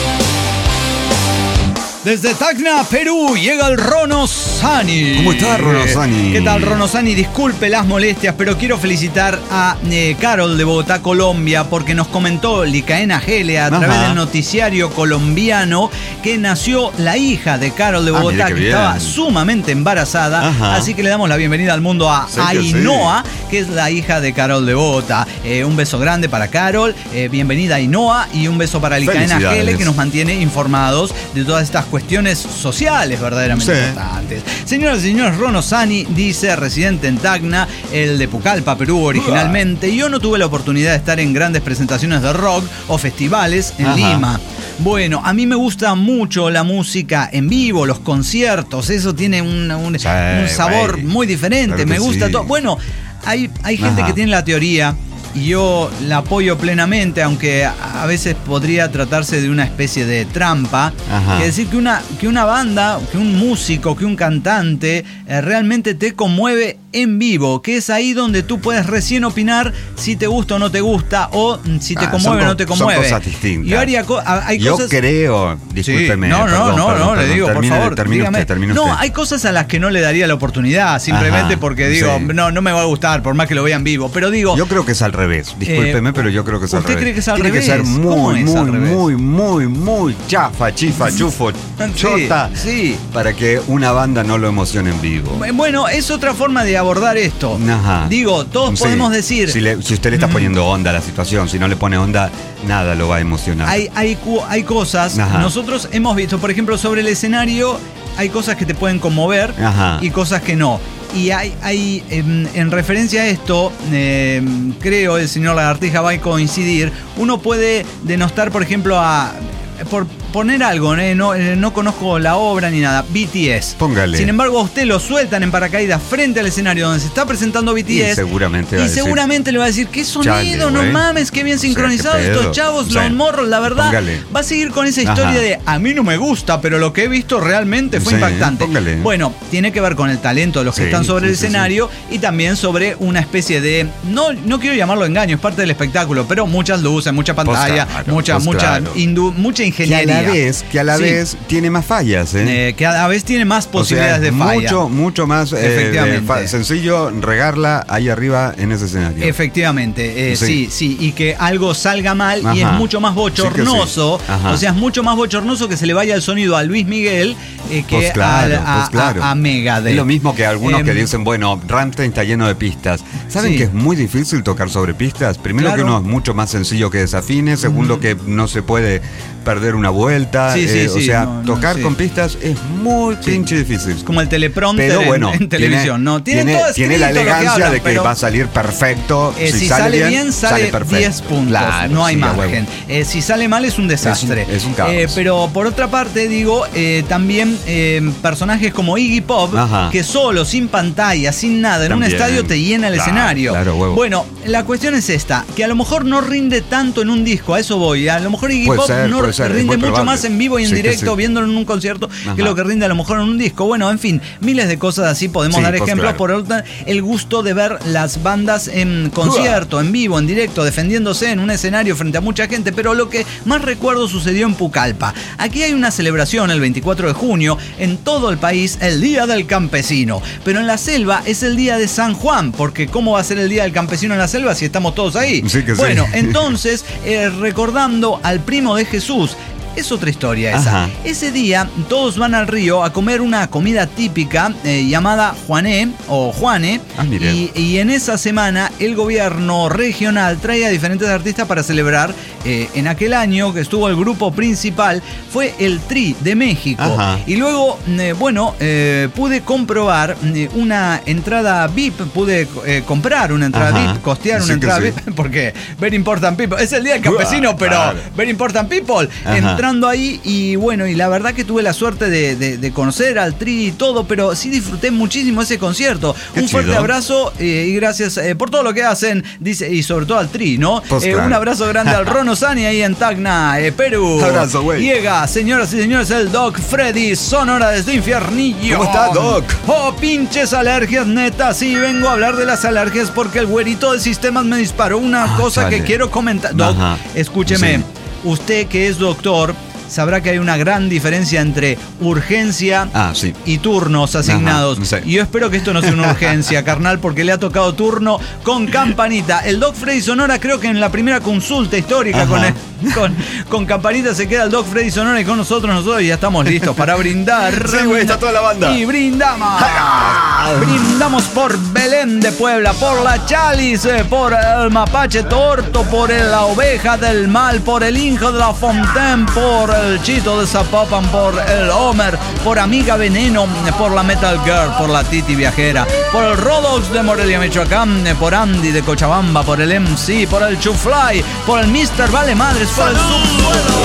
Desde Tacna, Perú, llega el Rono Sani. ¿Cómo está, Rono Sani? ¿Qué tal, Rono Sani? Disculpe las molestias, pero quiero felicitar a eh, Carol de Bogotá, Colombia, porque nos comentó Licaena Gele a Ajá. través del noticiario colombiano que nació la hija de Carol de Ah, Bogotá, mira qué que bien. estaba sumamente embarazada. Ajá. Así que le damos la bienvenida al mundo a Sí que Ainhoa, que es la hija de Carol de Bogotá. Eh, un beso grande para Carol, eh, bienvenida Ainhoa, y un beso para Licaena Felicidades. Gele, que nos mantiene informados de todas estas cuestiones sociales verdaderamente Sí. importantes. Señoras y señores, Rono Sani dice, residente en Tacna, el de Pucallpa, Perú originalmente. Yo no tuve la oportunidad de estar en grandes presentaciones de rock o festivales en Ajá. Lima. Bueno, a mí me gusta mucho la música en vivo, los conciertos, eso tiene un, un, Sí, un sabor güey. muy diferente, Claro que me gusta sí. todo. Bueno, hay, hay gente Ajá. que tiene la teoría y yo la apoyo plenamente, aunque a veces podría tratarse de una especie de trampa. Ajá. Es decir, que una, que una banda, que un músico, que un cantante eh, realmente te conmueve en vivo, que es ahí donde tú puedes recién opinar si te gusta o no te gusta, o mm, si te Ah, conmueve o son no te co- conmueve. Son cosas distintas. Yo haría co- hay Yo cosas... creo, discúlpeme. Sí. No, no, perdón, no, perdón, no, le perdón, digo, termine, por favor, termine dígame. usted, termine no, usted. hay cosas a las que no le daría la oportunidad, simplemente Ajá, porque digo, sí. no, no me va a gustar, por más que lo vea en vivo, pero digo... Yo creo que es al revés. Discúlpeme, Eh, pero yo creo que es al ¿usted revés. cree que es al Tiene revés? que ser ¿Cómo muy, es al muy, revés? muy, muy, muy chafa, chifa, chufo, chota. Sí, sí. Para que una banda no lo emocione en vivo. Bueno, es otra forma de abordar esto. Ajá. Digo, todos Sí. podemos decir... Si, le- si usted le está poniendo onda a la situación, si no le pone onda, nada lo va a emocionar. Hay, hay, cu- hay cosas, Ajá. nosotros hemos visto, por ejemplo, sobre el escenario, hay cosas que te pueden conmover Ajá. y cosas que no. Y hay, hay en, en referencia a esto, eh, creo el señor Lagartija va a coincidir, uno puede denostar, por ejemplo, a... Por poner algo, ¿eh? no, eh, no conozco la obra ni nada, B T S. Póngale. Sin embargo, a usted lo sueltan en paracaídas frente al escenario donde se está presentando B T S. Y seguramente va y a decir, seguramente le va a decir, qué sonido, chale, no güey. mames, qué bien O sea, sincronizados qué pedo. estos chavos, O sea, los morros, la verdad. póngale. Va a seguir con esa historia Ajá. de a mí no me gusta, pero lo que he visto realmente fue Sí, impactante. póngale. Bueno, tiene que ver con el talento de los que Sí, están sobre sí, el sí, escenario y también sobre una especie de, no, no quiero llamarlo engaño, es parte del espectáculo, pero muchas luces, mucha pantalla, claro, mucha, pues mucha, claro. indu- mucha que a ingeniería. la vez, que a la Sí. vez tiene más fallas, ¿eh? Eh, que a la vez tiene más posibilidades O sea, de falla. Mucho, mucho más eh, Efectivamente. de fa- sencillo regarla ahí arriba en ese escenario. Efectivamente, eh, sí. Sí. sí, y que algo salga mal y es Ajá. mucho más bochornoso, Sí que sí. Ajá. o sea, es mucho más bochornoso que se le vaya el sonido a Luis Miguel eh, que Pues claro, al- a, pues claro. a, a Megadeth. Es lo mismo que algunos que Em, dicen, bueno, Rammstein está lleno de pistas. ¿Saben Sí. que es muy difícil tocar sobre pistas? Primero Claro. que uno es mucho más sencillo que desafine, segundo que no se puede perder una vuelta. Sí, sí, eh, sí, o sea, no, no, tocar sí. con pistas es muy Sí. pinche difícil. Es como el teleprompter Pero en- bueno, en, televisión, ¿no? Tiene, tiene, todo tiene la escrito lo que elegancia hablan, de que pero, va a salir perfecto. eh, si, sale bien, sale perfecto. diez puntos. Claro, no hay sí, a huevo. margen. Eh, si sale mal es un desastre. Es un- es un caos. Eh, pero por otra parte, digo, eh, también eh, personajes como Iggy Pop, Ajá. que solo, sin pantalla, sin nada, en También. un estadio te llena el Claro, escenario. claro, huevo. Bueno, la cuestión es esta, que a lo mejor no rinde tanto en un disco, a eso voy. A lo mejor Iggy Puede Pop ser, no puede ser, es rinde muy mucho probable. más en vivo y en Sí que directo, sí. viéndolo en un concierto, Ajá. que lo que rinde a lo mejor en un disco. Bueno, en fin, miles de cosas así podemos Sí, dar pues ejemplos. claro. Por otra, el gusto de ver las bandas en concierto, en vivo, en directo, defendiéndose en un escenario frente a mucha gente, pero lo que más recuerdo sucedió en Pucallpa. Aquí hay una celebración el veinticuatro de junio en todo el país, el Día del Campesino, pero en la selva es el Día de San Juan, porque ¿cómo va a ser el Día del Campesino en la selva si estamos todos ahí? Sí que sí. Bueno, entonces, eh, recordando al primo de Jesús, es otra historia esa. Ajá. Ese día todos van al río a comer una comida típica eh, llamada Juané o Juane. Ah, y, y en esa semana el gobierno regional trae a diferentes artistas para celebrar. Eh, en aquel año que estuvo el grupo principal fue el Tri de México. Ajá. Y luego, eh, bueno, eh, pude comprobar eh, una entrada V I P, pude eh, comprar una entrada Ajá. V I P, costear sí una entrada sí. V I P, porque Very Important People, es el día del campesino, pero claro. Very Important People, Ajá. entrando ahí y bueno, y la verdad que tuve la suerte de, de, de conocer al Tri y todo, pero sí disfruté muchísimo ese concierto. Qué Un chido. fuerte abrazo eh, y gracias eh, por todo lo que hacen, dice, y sobre todo al Tri, ¿no? Pues eh, claro. Un abrazo grande al Rono Sani ahí en Tacna, eh, Perú. Abrazo, güey. Llega, señoras y señores, el Doc Freddy, Sonora desde Infiernillo. ¿Cómo está, Doc? Oh, pinches alergias, neta. Sí, vengo a hablar de las alergias porque el güerito de sistemas me disparó una ah, cosa chale. que quiero comentar. Doc, Ajá. escúcheme, sí. usted que es doctor, sabrá que hay una gran diferencia entre urgencia ah, sí. y turnos asignados. Ajá, sí. Y yo espero que esto no sea una urgencia, carnal, porque le ha tocado turno con campanita. El Doc Freddy Sonora, creo que en la primera consulta histórica con, el, con, con campanita se queda el Doc Freddy Sonora y con nosotros, nosotros ya estamos listos para brindar. Sí, güey, está toda la banda. Y brindamos. Brindamos por Belén de Puebla, por la Chalice, por el Mapache Torto, por la Oveja del Mal, por el Hijo de la Fontaine, por el Chito de Zapopan, por el Homer, por Amiga Veneno, por la Metal Girl, por la Titi Viajera, por el Rodox de Morelia, Michoacán, por Andy de Cochabamba, por el M C, por el Chufly, por el mister Vale Madres, por el Subsuelo.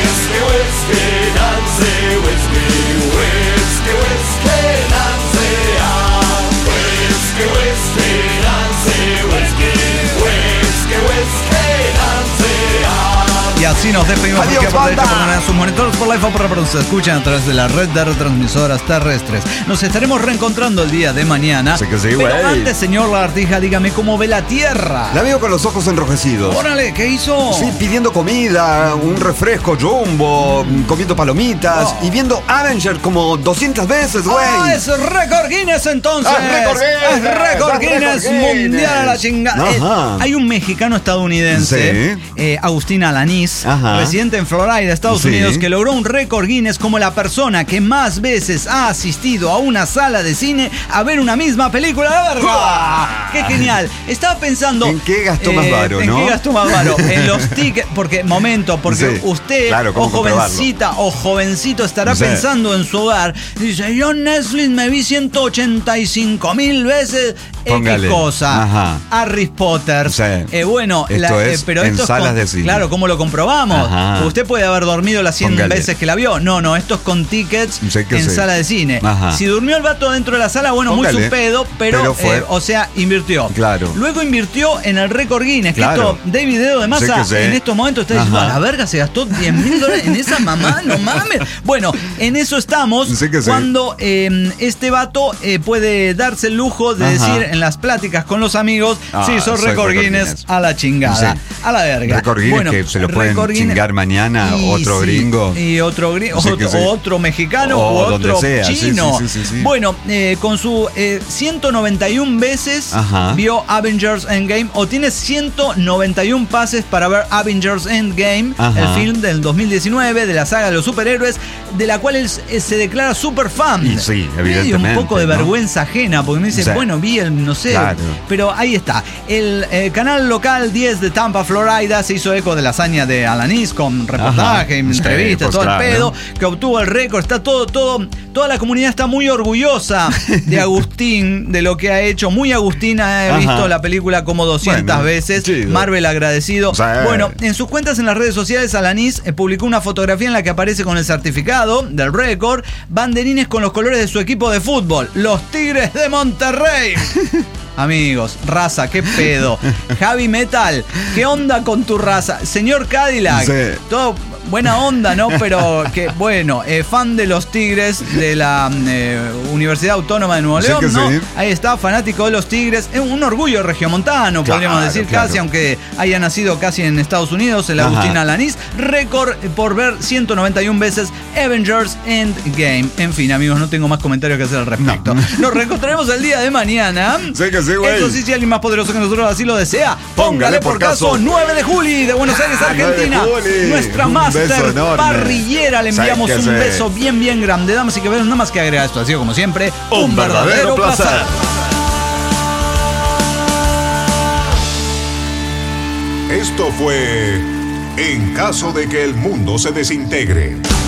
Y así nos despedimos. Adiós, porque por derecho, por ganar sus monitores por Life Opera, pero se escuchan a través de la red de retransmisoras terrestres. Nos estaremos reencontrando el día de mañana. Sí que sí, pero wey. antes, señor Lagartija, dígame cómo ve la Tierra. La veo con los ojos enrojecidos. Órale, ¿qué hizo? Sí, pidiendo comida, un refresco Jumbo, comiendo palomitas oh. y viendo Avengers como doscientas veces, güey. Ah, es récord Guinness entonces. Ah, récord Guinness. Es récord Guinness, mundial a la chingada. Eh, hay un mexicano estadounidense, sí. eh, Agustín Alanís, Ajá. residente en Florida, Estados sí. Unidos, que logró un récord Guinness como la persona que más veces ha asistido a una sala de cine a ver una misma película. ¡La verga! ¡Qué genial! Estaba pensando... ¿En qué gastó eh, más varo, ¿En no? qué gastó más varo? En los tickets... Porque, momento, porque sí. usted claro, o jovencita o jovencito estará sí. pensando en su hogar. Dice, yo Netflix me vi ciento ochenta y cinco mil veces Póngale. X cosa. Ajá. Harry Potter. Sí. Eh, bueno, esto la, es eh, pero en esto salas con, de cine. Claro, ¿cómo lo comprobamos? Ajá. Usted puede haber dormido las cien Póngale. veces que la vio. No, no, esto es con tickets sí en sí. sala de cine. Ajá. Si durmió el vato dentro de la sala, bueno, Póngale. muy su pedo, pero, pero fue, eh, o sea, invirtió. Claro. Luego invirtió en el récord Guinness. Claro. Que esto, David Dedo de Masa, sí sí. en estos momentos está diciendo, a la verga, se gastó diez mil dólares en esa mamá, no mames. Bueno, en eso estamos sí cuando eh, este vato eh, puede darse el lujo de Ajá. decir en las pláticas con los amigos, ah, sí, son récord Guinness, Guinness a la chingada, sí. a la verga. Récord Guinness bueno, que se lo pueden chingar mañana y, otro sí, gringo. Y otro gringo, sí otro, sí. otro mexicano o otro chino. Sí, sí, sí, sí, sí. Bueno, eh, con su eh, ciento noventa y una veces Ajá. vio Avengers Endgame o tiene ciento noventa y uno pases para ver Avengers Endgame, Ajá. el film del dos mil diecinueve de la saga de los superhéroes, de la cual él se declara super fan. Y sí, evidentemente. Me dio un poco de ¿no? vergüenza ajena, porque me dice, o sea, bueno, vi el, no sé, claro. pero ahí está. El eh, canal local diez de Tampa, Florida, se hizo eco de la hazaña de Alanís con reportaje, Ajá. entrevistas, sí, pues todo claro, el pedo, ¿no? que obtuvo el récord. Está todo, todo, toda la comunidad está muy orgullosa de Agustín, de lo que ha hecho. Muy Agustín ha Ajá. visto la película como doscientas bueno, veces. Chido. Marvel agradecido. O sea, bueno, en sus cuentas en las redes sociales, Alanís eh, publicó una fotografía en la que aparece con el certificado del récord, banderines con los colores de su equipo de fútbol, los Tigres de Monterrey. Amigos, raza, qué pedo. Javi Metal, ¿qué onda con tu raza? Señor Cadillac, sí. todo buena onda, ¿no? Pero que bueno, eh, fan de los Tigres de la eh, Universidad Autónoma de Nuevo León, sí ¿no? Sí. Ahí está, fanático de los Tigres. Es un orgullo regiomontano, claro, podríamos decir claro. casi, aunque haya nacido casi en Estados Unidos, el Agustín Ajá. Alanís. Récord por ver ciento noventa y una veces Avengers Endgame. En fin, amigos, no tengo más comentarios que hacer al respecto. No. Nos reencontraremos el día de mañana. Sí que sí, güey. Eso sí, si alguien más poderoso que nosotros así lo desea, póngale, póngale por caso nueve de julio de Buenos Aires, Argentina. Nuestra más Master Parrillera. Le enviamos un hacer. beso bien, bien grande. Damas y caballeros, nada más que agregar esto. Ha sido, como siempre, un, un verdadero, verdadero placer. placer. Esto fue En caso de que el mundo se desintegre.